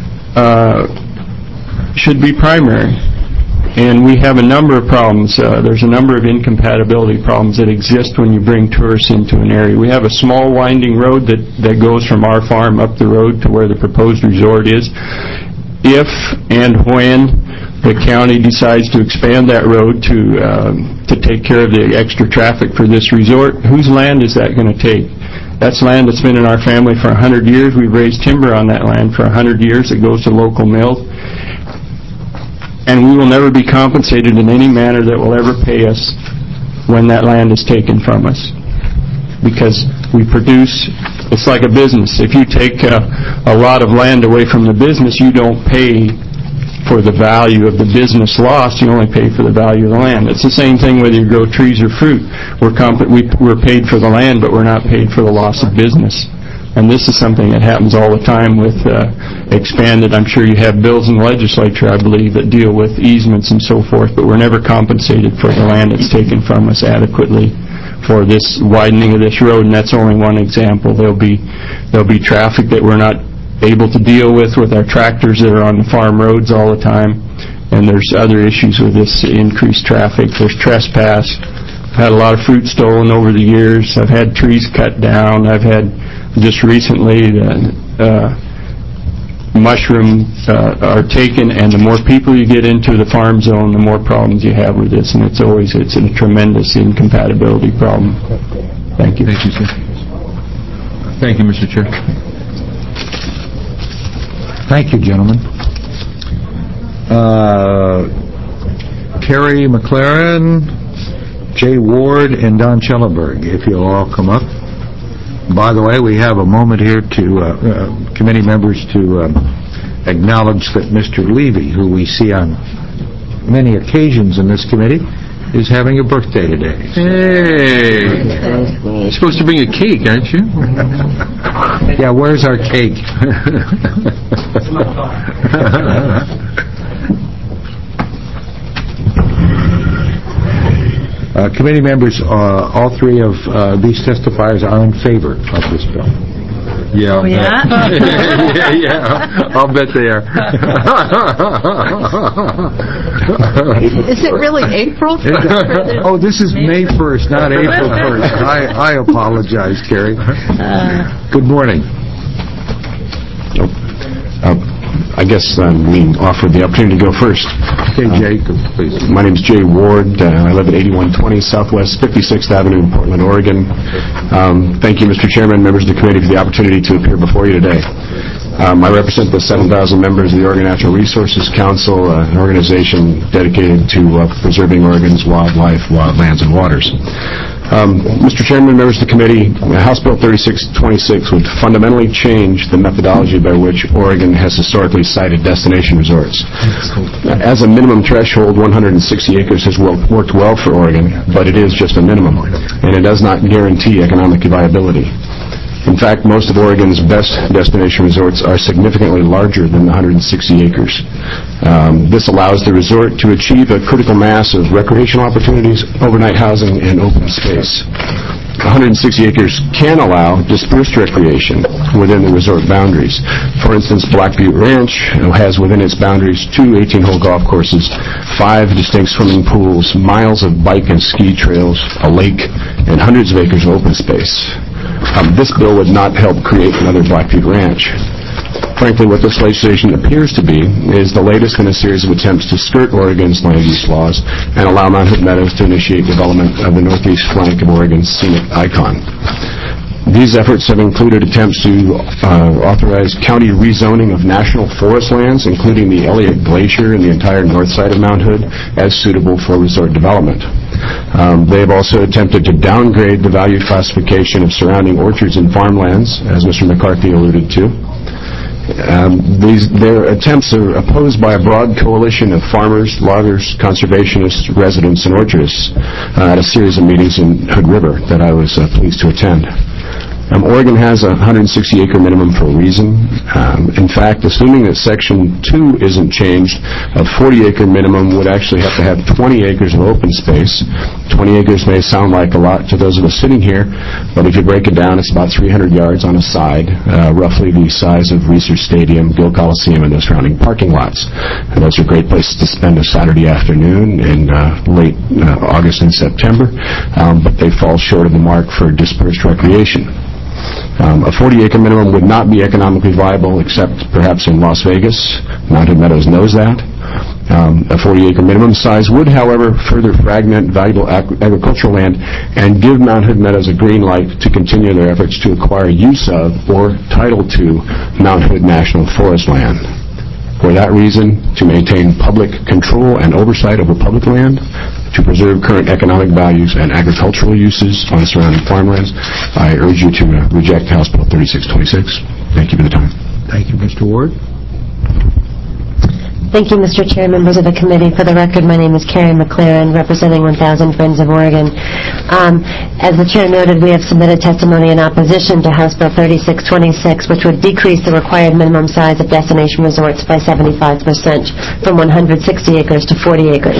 should be primary. And we have a number of problems. There's a number of incompatibility problems that exist when you bring tourists into an area. We have a small winding road that goes from our farm up the road to where the proposed resort is. If and when the county decides to expand that road to take care of the extra traffic for this resort, whose land is that going to take? That's land that's been in our family for 100 years. We've raised timber on that land for 100 years. It goes to local mills. And we will never be compensated in any manner that will ever pay us when that land is taken from us. Because we produce, it's like a business. If you take a lot of land away from the business, you don't pay for the value of the business lost, you only pay for the value of the land. It's the same thing whether you grow trees or fruit. We're paid for the land, but we're not paid for the loss of business. And this is something that happens all the time with expanded. I'm sure you have bills in the legislature, I believe, that deal with easements and so forth, but we're never compensated for the land that's taken from us adequately for this widening of this road, and that's only one example. There'll be traffic that we're not able to deal with our tractors that are on the farm roads all the time, and there's other issues with this increased traffic. There's trespass. I've had a lot of fruit stolen over the years. I've had trees cut down. I've had just recently mushrooms are taken, and the more people you get into the farm zone, the more problems you have with this, and it's a tremendous incompatibility problem. Thank you. Thank you, sir. Thank you, Mr. Chair. Thank you, gentlemen. Kerry McLaren, Jay Ward, and Don Schellenberg, if you'll all come up. By the way, we have a moment here to committee members to acknowledge that Mr. Levy, who we see on many occasions in this committee, is having a birthday today. Hey! You're supposed to bring a cake, aren't you? Yeah, where's our cake? Committee members, all three of these testifiers are in favor of this bill. Yeah. Oh, yeah? Yeah. I'll bet they are. Is it really April? Oh, this is May 1st, not April 1st. I apologize, Kerry. Good morning. I guess we offered the opportunity to go first. Okay, Jay, please. My name is Jay Ward. I live at 8120 Southwest 56th Avenue in Portland, Oregon. Thank you, Mr. Chairman, members of the committee, for the opportunity to appear before you today. I represent the 7,000 members of the Oregon Natural Resources Council, an organization dedicated to preserving Oregon's wildlife, wildlands, and waters. Mr. Chairman, members of the committee, House Bill 3626 would fundamentally change the methodology by which Oregon has historically cited destination resorts. As a minimum threshold, 160 acres has worked well for Oregon, but it is just a minimum, and it does not guarantee economic viability. In fact, most of Oregon's best destination resorts are significantly larger than the 160 acres. This allows the resort to achieve a critical mass of recreational opportunities, overnight housing, and open space. 160 acres can allow dispersed recreation within the resort boundaries. For instance, Black Butte Ranch has within its boundaries 2 18-hole golf courses, 5 distinct swimming pools, miles of bike and ski trails, a lake, and hundreds of acres of open space. This bill would not help create another Blackfeet Ranch. Frankly, what this legislation appears to be is the latest in a series of attempts to skirt Oregon's land use laws and allow Mount Hood Meadows to initiate development of the northeast flank of Oregon's scenic icon. These efforts have included attempts to authorize county rezoning of national forest lands, including the Elliott Glacier and the entire north side of Mount Hood, as suitable for resort development. They have also attempted to downgrade the value classification of surrounding orchards and farmlands, as Mr. McCarthy alluded to. Their attempts are opposed by a broad coalition of farmers, loggers, conservationists, residents, and orchardists at a series of meetings in Hood River that I was pleased to attend. Oregon has a 160-acre minimum for a reason. In fact, assuming that Section 2 isn't changed, a 40-acre minimum would actually have to have 20 acres of open space. 20 acres may sound like a lot to those of us sitting here, but if you break it down, it's about 300 yards on a side, roughly the size of Research Stadium, Gill Coliseum, and the surrounding parking lots. And those are great places to spend a Saturday afternoon in late August and September, but they fall short of the mark for dispersed recreation. A 40-acre minimum would not be economically viable except perhaps in Las Vegas. Mount Hood Meadows knows that. A 40-acre minimum size would, however, further fragment valuable agricultural land and give Mount Hood Meadows a green light to continue their efforts to acquire use of or title to Mount Hood National Forest land. For that reason, to maintain public control and oversight over public land, to preserve current economic values and agricultural uses on surrounding farmlands, I urge you to reject House Bill 3626. Thank you for the time. Thank you, Mr. Ward. Thank you, Mr. Chair, members of the committee. For the record, my name is Carrie McLaren, representing 1,000 Friends of Oregon. As the Chair noted, we have submitted testimony in opposition to House Bill 3626, which would decrease the required minimum size of destination resorts by 75%, from 160 acres to 40 acres.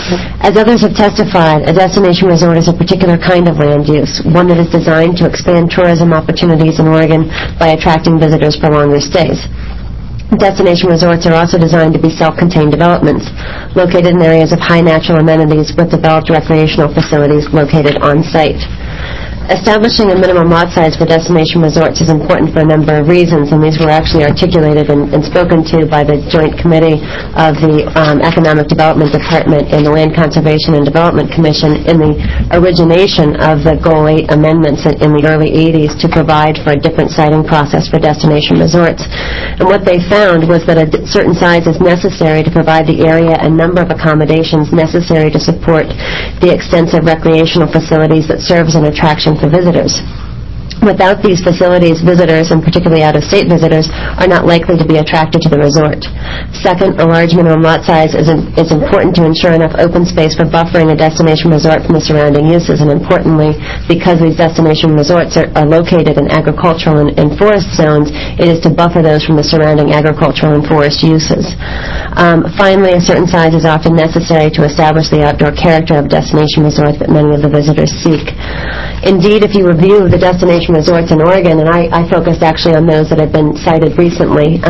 As others have testified, a destination resort is a particular kind of land use, one that is designed to expand tourism opportunities in Oregon by attracting visitors for longer stays. Destination resorts are also designed to be self-contained developments located in areas of high natural amenities with developed recreational facilities located on-site. Establishing a minimum lot size for destination resorts is important for a number of reasons, and these were actually articulated and spoken to by the Joint Committee of the Economic Development Department and the Land Conservation and Development Commission in the origination of the Goal 8 amendments in the early 80s to provide for a different siting process for destination resorts. And what they found was that a certain size is necessary to provide the area and number of accommodations necessary to support the extensive recreational facilities that serve as an attraction for visitors. Without these facilities, visitors, and particularly out-of-state visitors, are not likely to be attracted to the resort. Second, a large minimum lot size is important to ensure enough open space for buffering a destination resort from the surrounding uses, and importantly, because these destination resorts are located in agricultural and forest zones, it is to buffer those from the surrounding agricultural and forest uses. Finally, a certain size is often necessary to establish the outdoor character of a destination resort that many of the visitors seek. Indeed, if you review the destination resorts in Oregon, and I focused actually on those that have been cited recently,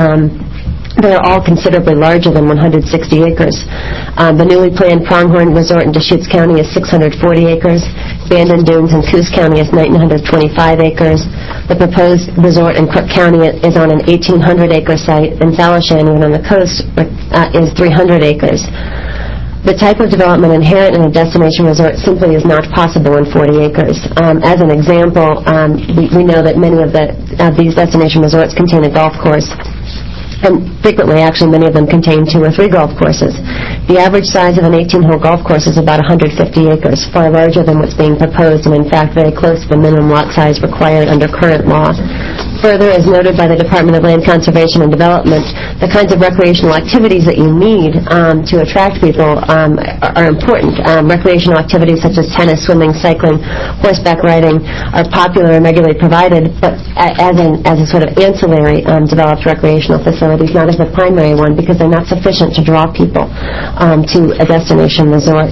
they are all considerably larger than 160 acres. The newly planned Pronghorn Resort in Deschutes County is 640 acres. Bandon Dunes in Coos County is 925 acres. The proposed resort in Crook County is on an 1,800-acre site, and Salishan, on the coast, is 300 acres. The type of development inherent in a destination resort simply is not possible in 40 acres. As an example, we know that many of these destination resorts contain a golf course, and frequently, actually, many of them contain 2 or 3 golf courses. The average size of an 18-hole golf course is about 150 acres, far larger than what's being proposed, and in fact very close to the minimum lot size required under current law. Further, as noted by the Department of Land Conservation and Development, the kinds of recreational activities that you need to attract people are important. Recreational activities such as tennis, swimming, cycling, horseback riding are popular and regularly provided, but as a sort of ancillary developed recreational facilities, not as the primary one, because they're not sufficient to draw people to a destination resort.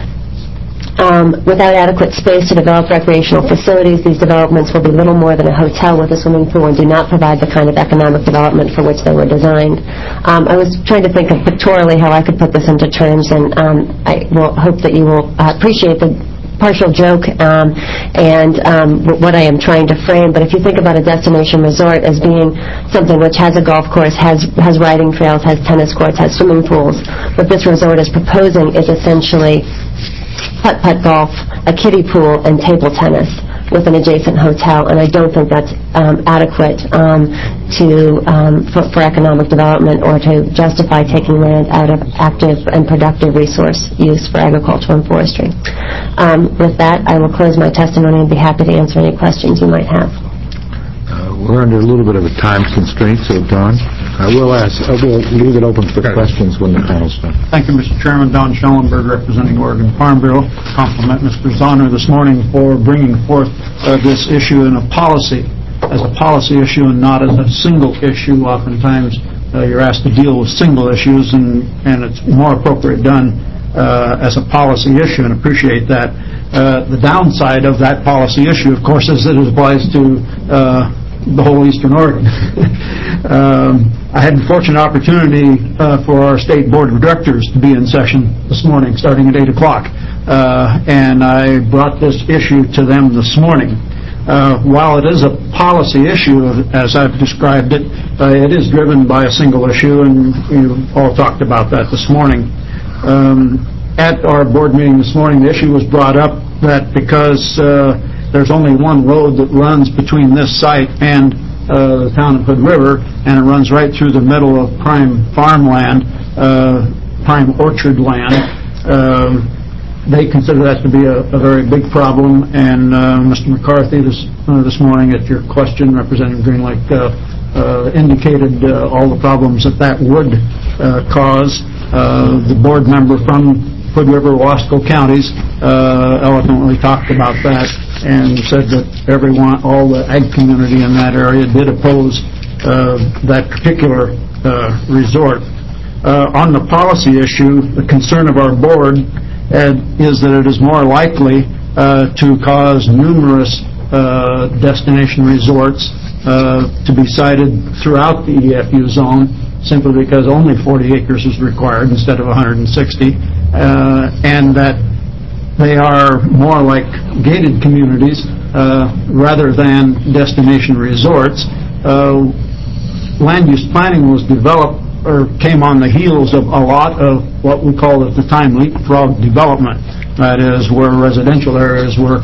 Without adequate space to develop recreational facilities, these developments will be little more than a hotel with a swimming pool and do not provide the kind of economic development for which they were designed. I was trying to think of pictorially how I could put this into terms, and I will hope that you will appreciate the partial joke and what I am trying to frame. But if you think about a destination resort as being something which has a golf course, has riding trails, has tennis courts, has swimming pools, what this resort is proposing is essentially putt-putt golf, a kiddie pool, and table tennis with an adjacent hotel, and I don't think that's adequate for economic development or to justify taking land out of active and productive resource use for agriculture and forestry. With that, I will close my testimony and be happy to answer any questions you might have. We're under a little bit of a time constraint, so Don, we'll leave it open for questions when the panel's done. Thank you, Mr. Chairman. Don Schellenberg, representing Oregon Farm Bureau. Compliment Mr. Zahner this morning for bringing forth this issue as a policy issue and not as a single issue. Oftentimes, you're asked to deal with single issues, and it's more appropriate done as a policy issue, and appreciate that. The downside of that policy issue, of course, is that it applies to the whole Eastern Oregon. I had the fortunate opportunity for our State Board of Directors to be in session this morning, starting at 8 o'clock, and I brought this issue to them this morning. While it is a policy issue, as I've described it, it is driven by a single issue, and you all talked about that this morning. At our board meeting this morning, the issue was brought up that because there's only one road that runs between this site and the town of Hood River, and it runs right through the middle of prime farmland, prime orchard land. They consider that to be a very big problem, and Mr. McCarthy this morning at your question, Representative Green Lake, indicated all the problems that would cause. The board member from Hood River, Wasco counties eloquently talked about that and said that all the ag community in that area did oppose that particular resort. On the policy issue, the concern of our board is that it is more likely to cause numerous destination resorts to be sited throughout the EFU zone, simply because only 40 acres is required instead of 160, and that they are more like gated communities rather than destination resorts. Land use planning was developed or came on the heels of a lot of what we called at the time leapfrog development. That is, where residential areas were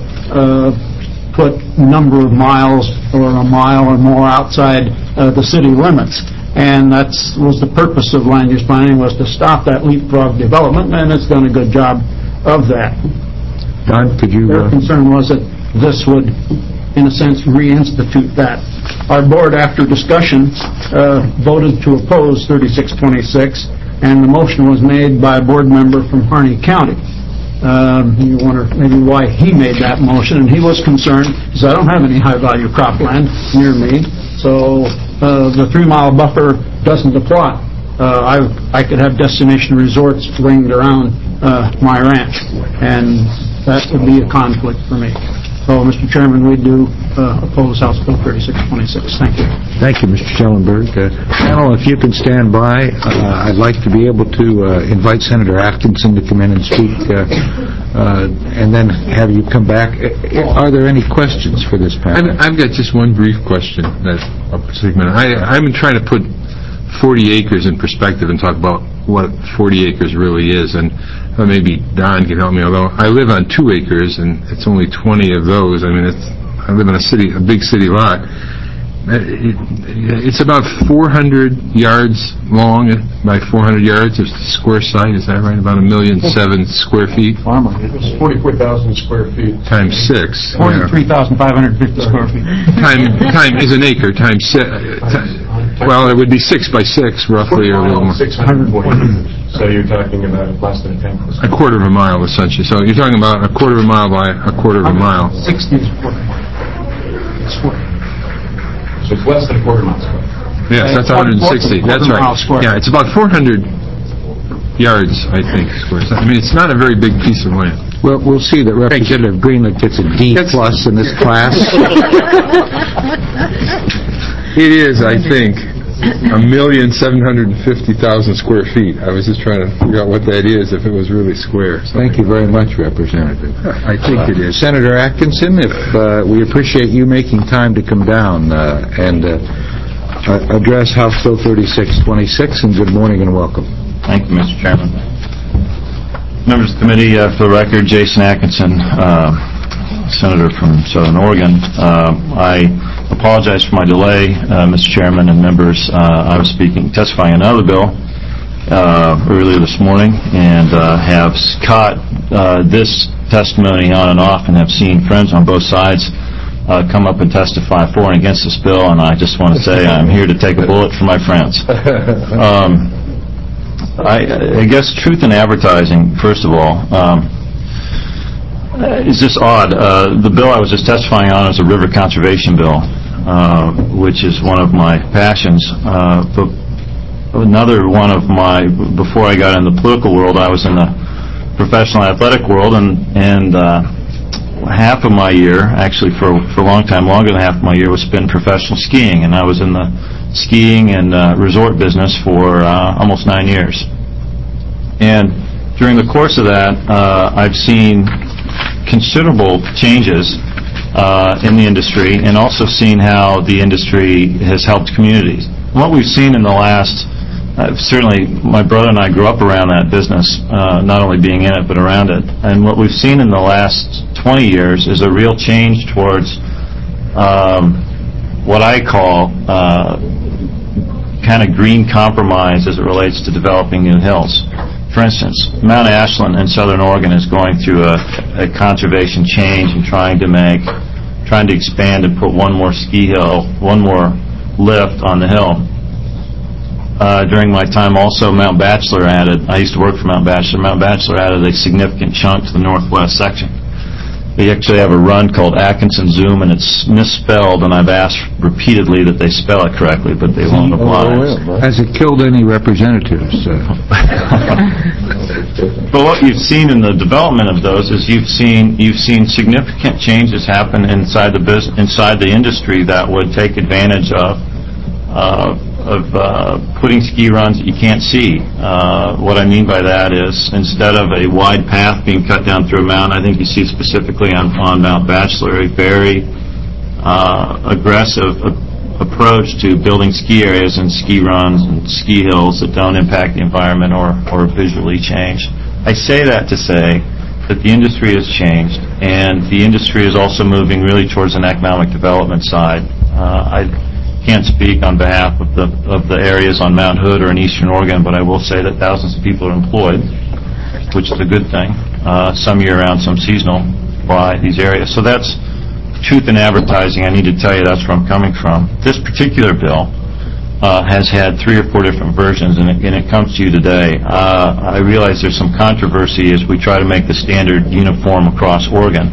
put a number of miles or a mile or more outside the city limits. And that was the purpose of land use planning, was to stop that leapfrog development, and it's done a good job of that. Don, could you... Their concern was that this would, in a sense, reinstitute that. Our board, after discussion, voted to oppose 3626, and the motion was made by a board member from Harney County. You wonder maybe why he made that motion, and he was concerned, because I don't have any high-value cropland near me, so the 3-mile buffer doesn't apply. I could have destination resorts ringed around my ranch, and that would be a conflict for me. So, Mr. Chairman, we do oppose House Bill 3626. Thank you. Thank you, Mr. Schellenberg. Panel, if you can stand by, I'd like to be able to invite Senator Atkinson to come in and speak, and then have you come back. Are there any questions for this panel? I've got just one brief question. I'm trying to put 40 acres in perspective and talk about what 40 acres really is, and maybe Don can help me, although I live on 2 acres and it's only 20 of those. I mean, I live in a big city lot. It's about 400 yards long by 400 yards. It's the square site, is that right? About 1,000,007 square feet. It's 44,000 square feet. Times 6. 43,550 square feet. Time is an acre times 6. Well, it would be 6 by 6 roughly, or a little more. 640. So you're talking about less than 10%. A quarter of a mile, essentially. So you're talking about a quarter of a mile by a quarter of a mile. 60 is 40. It's 40. So it's less than a quarter mile square. Yes, that's 160. That's right. Yeah, it's about 400 yards, I think, squares. I mean, it's not a very big piece of land. Well, we'll see that Representative Greenland gets a D+ in this class. It is, I think. 1,750,000 square feet. I was just trying to figure out what that is, if it was really square. Thank you very much, Representative. I think it is. Senator Atkinson, we appreciate you making time to come down and address House Bill 3626, and good morning and welcome. Thank you, Mr. Chairman. Members of the committee, for the record, Jason Atkinson, Senator from Southern Oregon. I apologize for my delay, Mr. Chairman and members. I was testifying on another bill earlier this morning, and have caught this testimony on and off, and have seen friends on both sides come up and testify for and against this bill, and I just want to say I'm here to take a bullet for my friends. I guess truth in advertising, first of all, is just odd. The bill I was just testifying on is a river conservation bill, which is one of my passions. But another one of my, before I got in the political world, I was in the professional athletic world, and half of my year, actually for a long time, longer than half of my year, was spent professional skiing, and I was in the skiing and resort business for almost 9 years. And during the course of that, I've seen considerable changes in the industry, and also seen how the industry has helped communities. What we've seen in the last, certainly my brother and I grew up around that business, not only being in it but around it, and what we've seen in the last 20 years is a real change towards what I call kind of green compromise as it relates to developing new hills. For instance, Mount Ashland in Southern Oregon is going through a conservation change and trying to expand and put one more ski hill, one more lift on the hill. During my time also, Mount Bachelor I used to work for Mount Bachelor added a significant chunk to the northwest section. They actually have a run called Atkinson Zoom, and it's misspelled, and I've asked repeatedly that they spell it correctly, but they won't oblige. Has it killed any representatives? But what you've seen in the development of those is you've seen significant changes happen inside the industry that would take advantage of putting ski runs that you can't see. What I mean by that is, instead of a wide path being cut down through a mountain, I think you see specifically on Mount Bachelor a very aggressive approach to building ski areas and ski runs and ski hills that don't impact the environment or visually change. I say that to say that the industry has changed, and the industry is also moving really towards an economic development side. I can't speak on behalf of the areas on Mount Hood or in Eastern Oregon, but I will say that thousands of people are employed, which is a good thing. Some year-round, some seasonal, by these areas. So that's truth in advertising. I need to tell you that's where I'm coming from. This particular bill has had 3 or 4 different versions, and it comes to you today. I realize there's some controversy as we try to make the standard uniform across Oregon.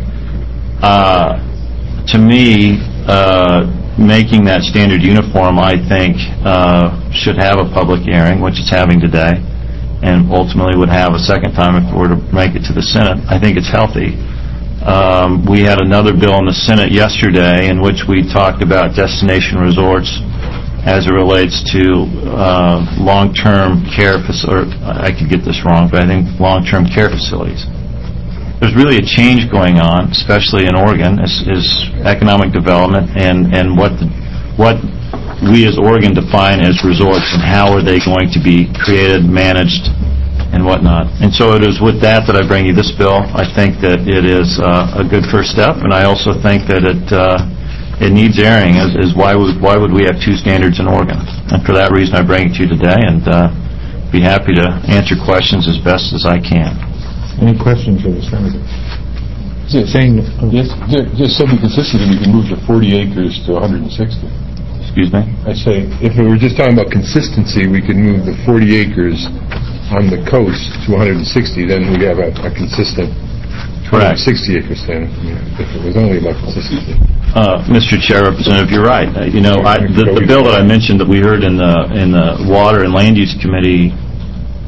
To me, making that standard uniform, I think, should have a public hearing, which it's having today, and ultimately would have a second time if it were to make it to the Senate. I think it's healthy. We had another bill in the Senate yesterday in which we talked about destination resorts as it relates to long-term care facilities. I could get this wrong, but I think long-term care facilities. There's really a change going on, especially in Oregon, is economic development and what we as Oregon define as resorts, and how are they going to be created, managed, and whatnot. And so it is with that I bring you this bill. I think that it is a good first step, and I also think that it needs airing. Is why would we have 2 standards in Oregon? And for that reason, I bring it to you today, and be happy to answer questions as best as I can. Any questions of the Senator? Saying, just so we consistency, we can move the 40 acres to 160. Excuse me? I say, if we were just talking about consistency, we could move the 40 acres on the coast to 160, then we'd have a consistent 160 acres then, if it was only about consistency. Mr. Chair, Representative, you're right. The bill that I mentioned that we heard in the Water and Land Use Committee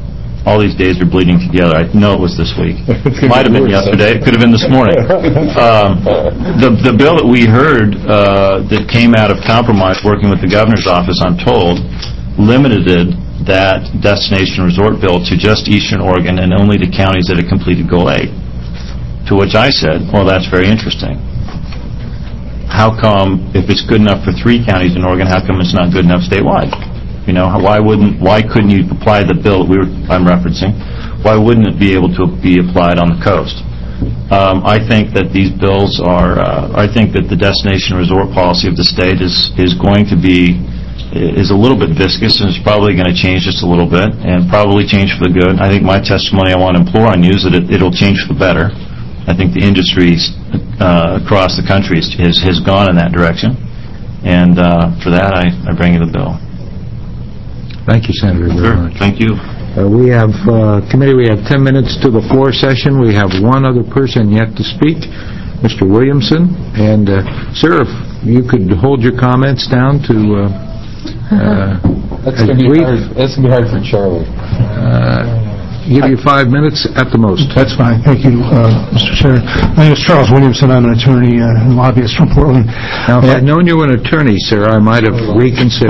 all these days are bleeding together. I know it was this week. It might have been yesterday. It could have been this morning. The bill that we heard that came out of compromise working with the governor's office, I'm told, limited that destination resort bill to just Eastern Oregon and only to counties that had completed Goal 8. To which I said, well, that's very interesting. How come, if it's good enough for 3 counties in Oregon, how come it's not good enough statewide? You know, why couldn't you apply the bill that I'm referencing? Why wouldn't it be able to be applied on the coast? I think that these bills are, I think that the destination resort policy of the state is going to be, is a little bit viscous, and it's probably going to change just a little bit, and probably change for the good. I think my testimony I want to implore on you is that it'll change for the better. I think the industry across the country has gone in that direction, and for that I bring you the bill. Thank you, Senator, very much. Thank you. We have, committee, we have 10 minutes to the floor session. We have one other person yet to speak, Mr. Williamson. And, sir, if you could hold your comments down to... That's going to be hard for Charlie. Give you 5 minutes at the most. That's fine. Thank you, Mr. Chair. My name is Charles Williamson. I'm an attorney and lobbyist from Portland. Now, if I'd known you were an attorney, sir, I might have reconsidered.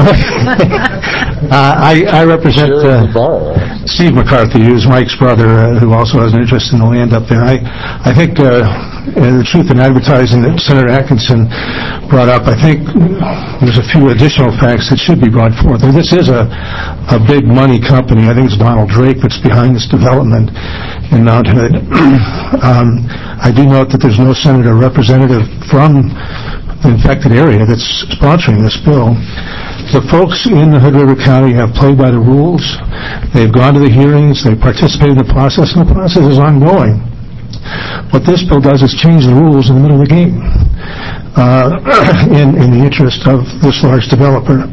I represent Steve McCarthy, who's Mike's brother, who also has an interest in the land up there. I think the truth in advertising that Senator Atkinson brought up, I think there's a few additional facts that should be brought forth. And this is a big money company. I think it's Donald Drake that's behind this development in Mount Hood. I do note that there's no senator or representative from the infected area that's sponsoring this bill. The folks in the Hood River County have played by the rules. They've gone to the hearings. They've participated in the process, and the process is ongoing. What this bill does is change the rules in the middle of the game in the interest of this large developer.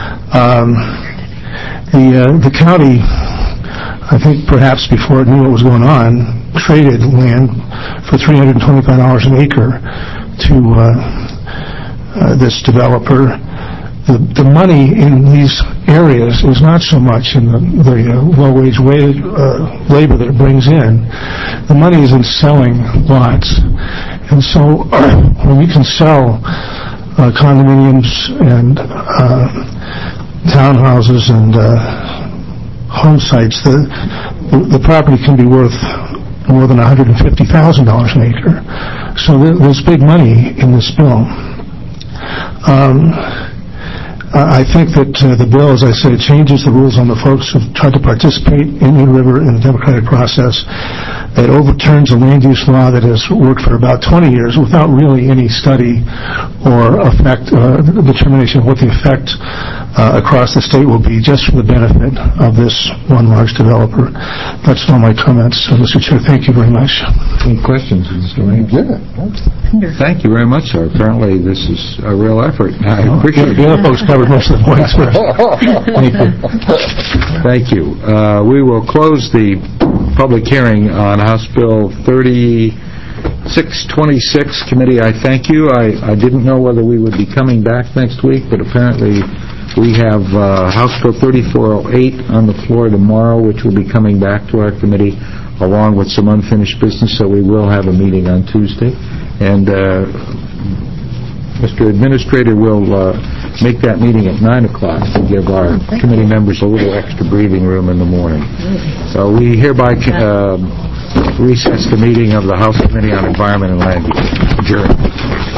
The county, I think perhaps before it knew what was going on, traded land for $325 an acre to this developer. The money in these areas is not so much in the low-wage labor that it brings in. The money is in selling lots. And so when we can sell condominiums and townhouses and home sites, the property can be worth more than $150,000 an acre. So there's big money in this bill. I think that the bill, as I said, changes the rules on the folks who've tried to participate in the river in the democratic process. It overturns a land use law that has worked for about 20 years without really any study or determination of what the effect across the state will be, just for the benefit of this one large developer. That's all my comments, Mr. Chair. Thank you very much. Any questions? Thank you very much, sir. Apparently this is a real effort. I appreciate it. The other folks covered most of the points first. Thank you. Thank you. We will close the public hearing on House Bill 3626. Committee, I thank you. I didn't know whether we would be coming back next week, but apparently we have House Bill 3408 on the floor tomorrow, which will be coming back to our committee along with some unfinished business, so we will have a meeting on Tuesday. And Mr. Administrator will make that meeting at 9 o'clock to give our committee members a little extra breathing room in the morning. So we hereby recess the meeting of the House Committee on Environment and Land Use. Adjourned.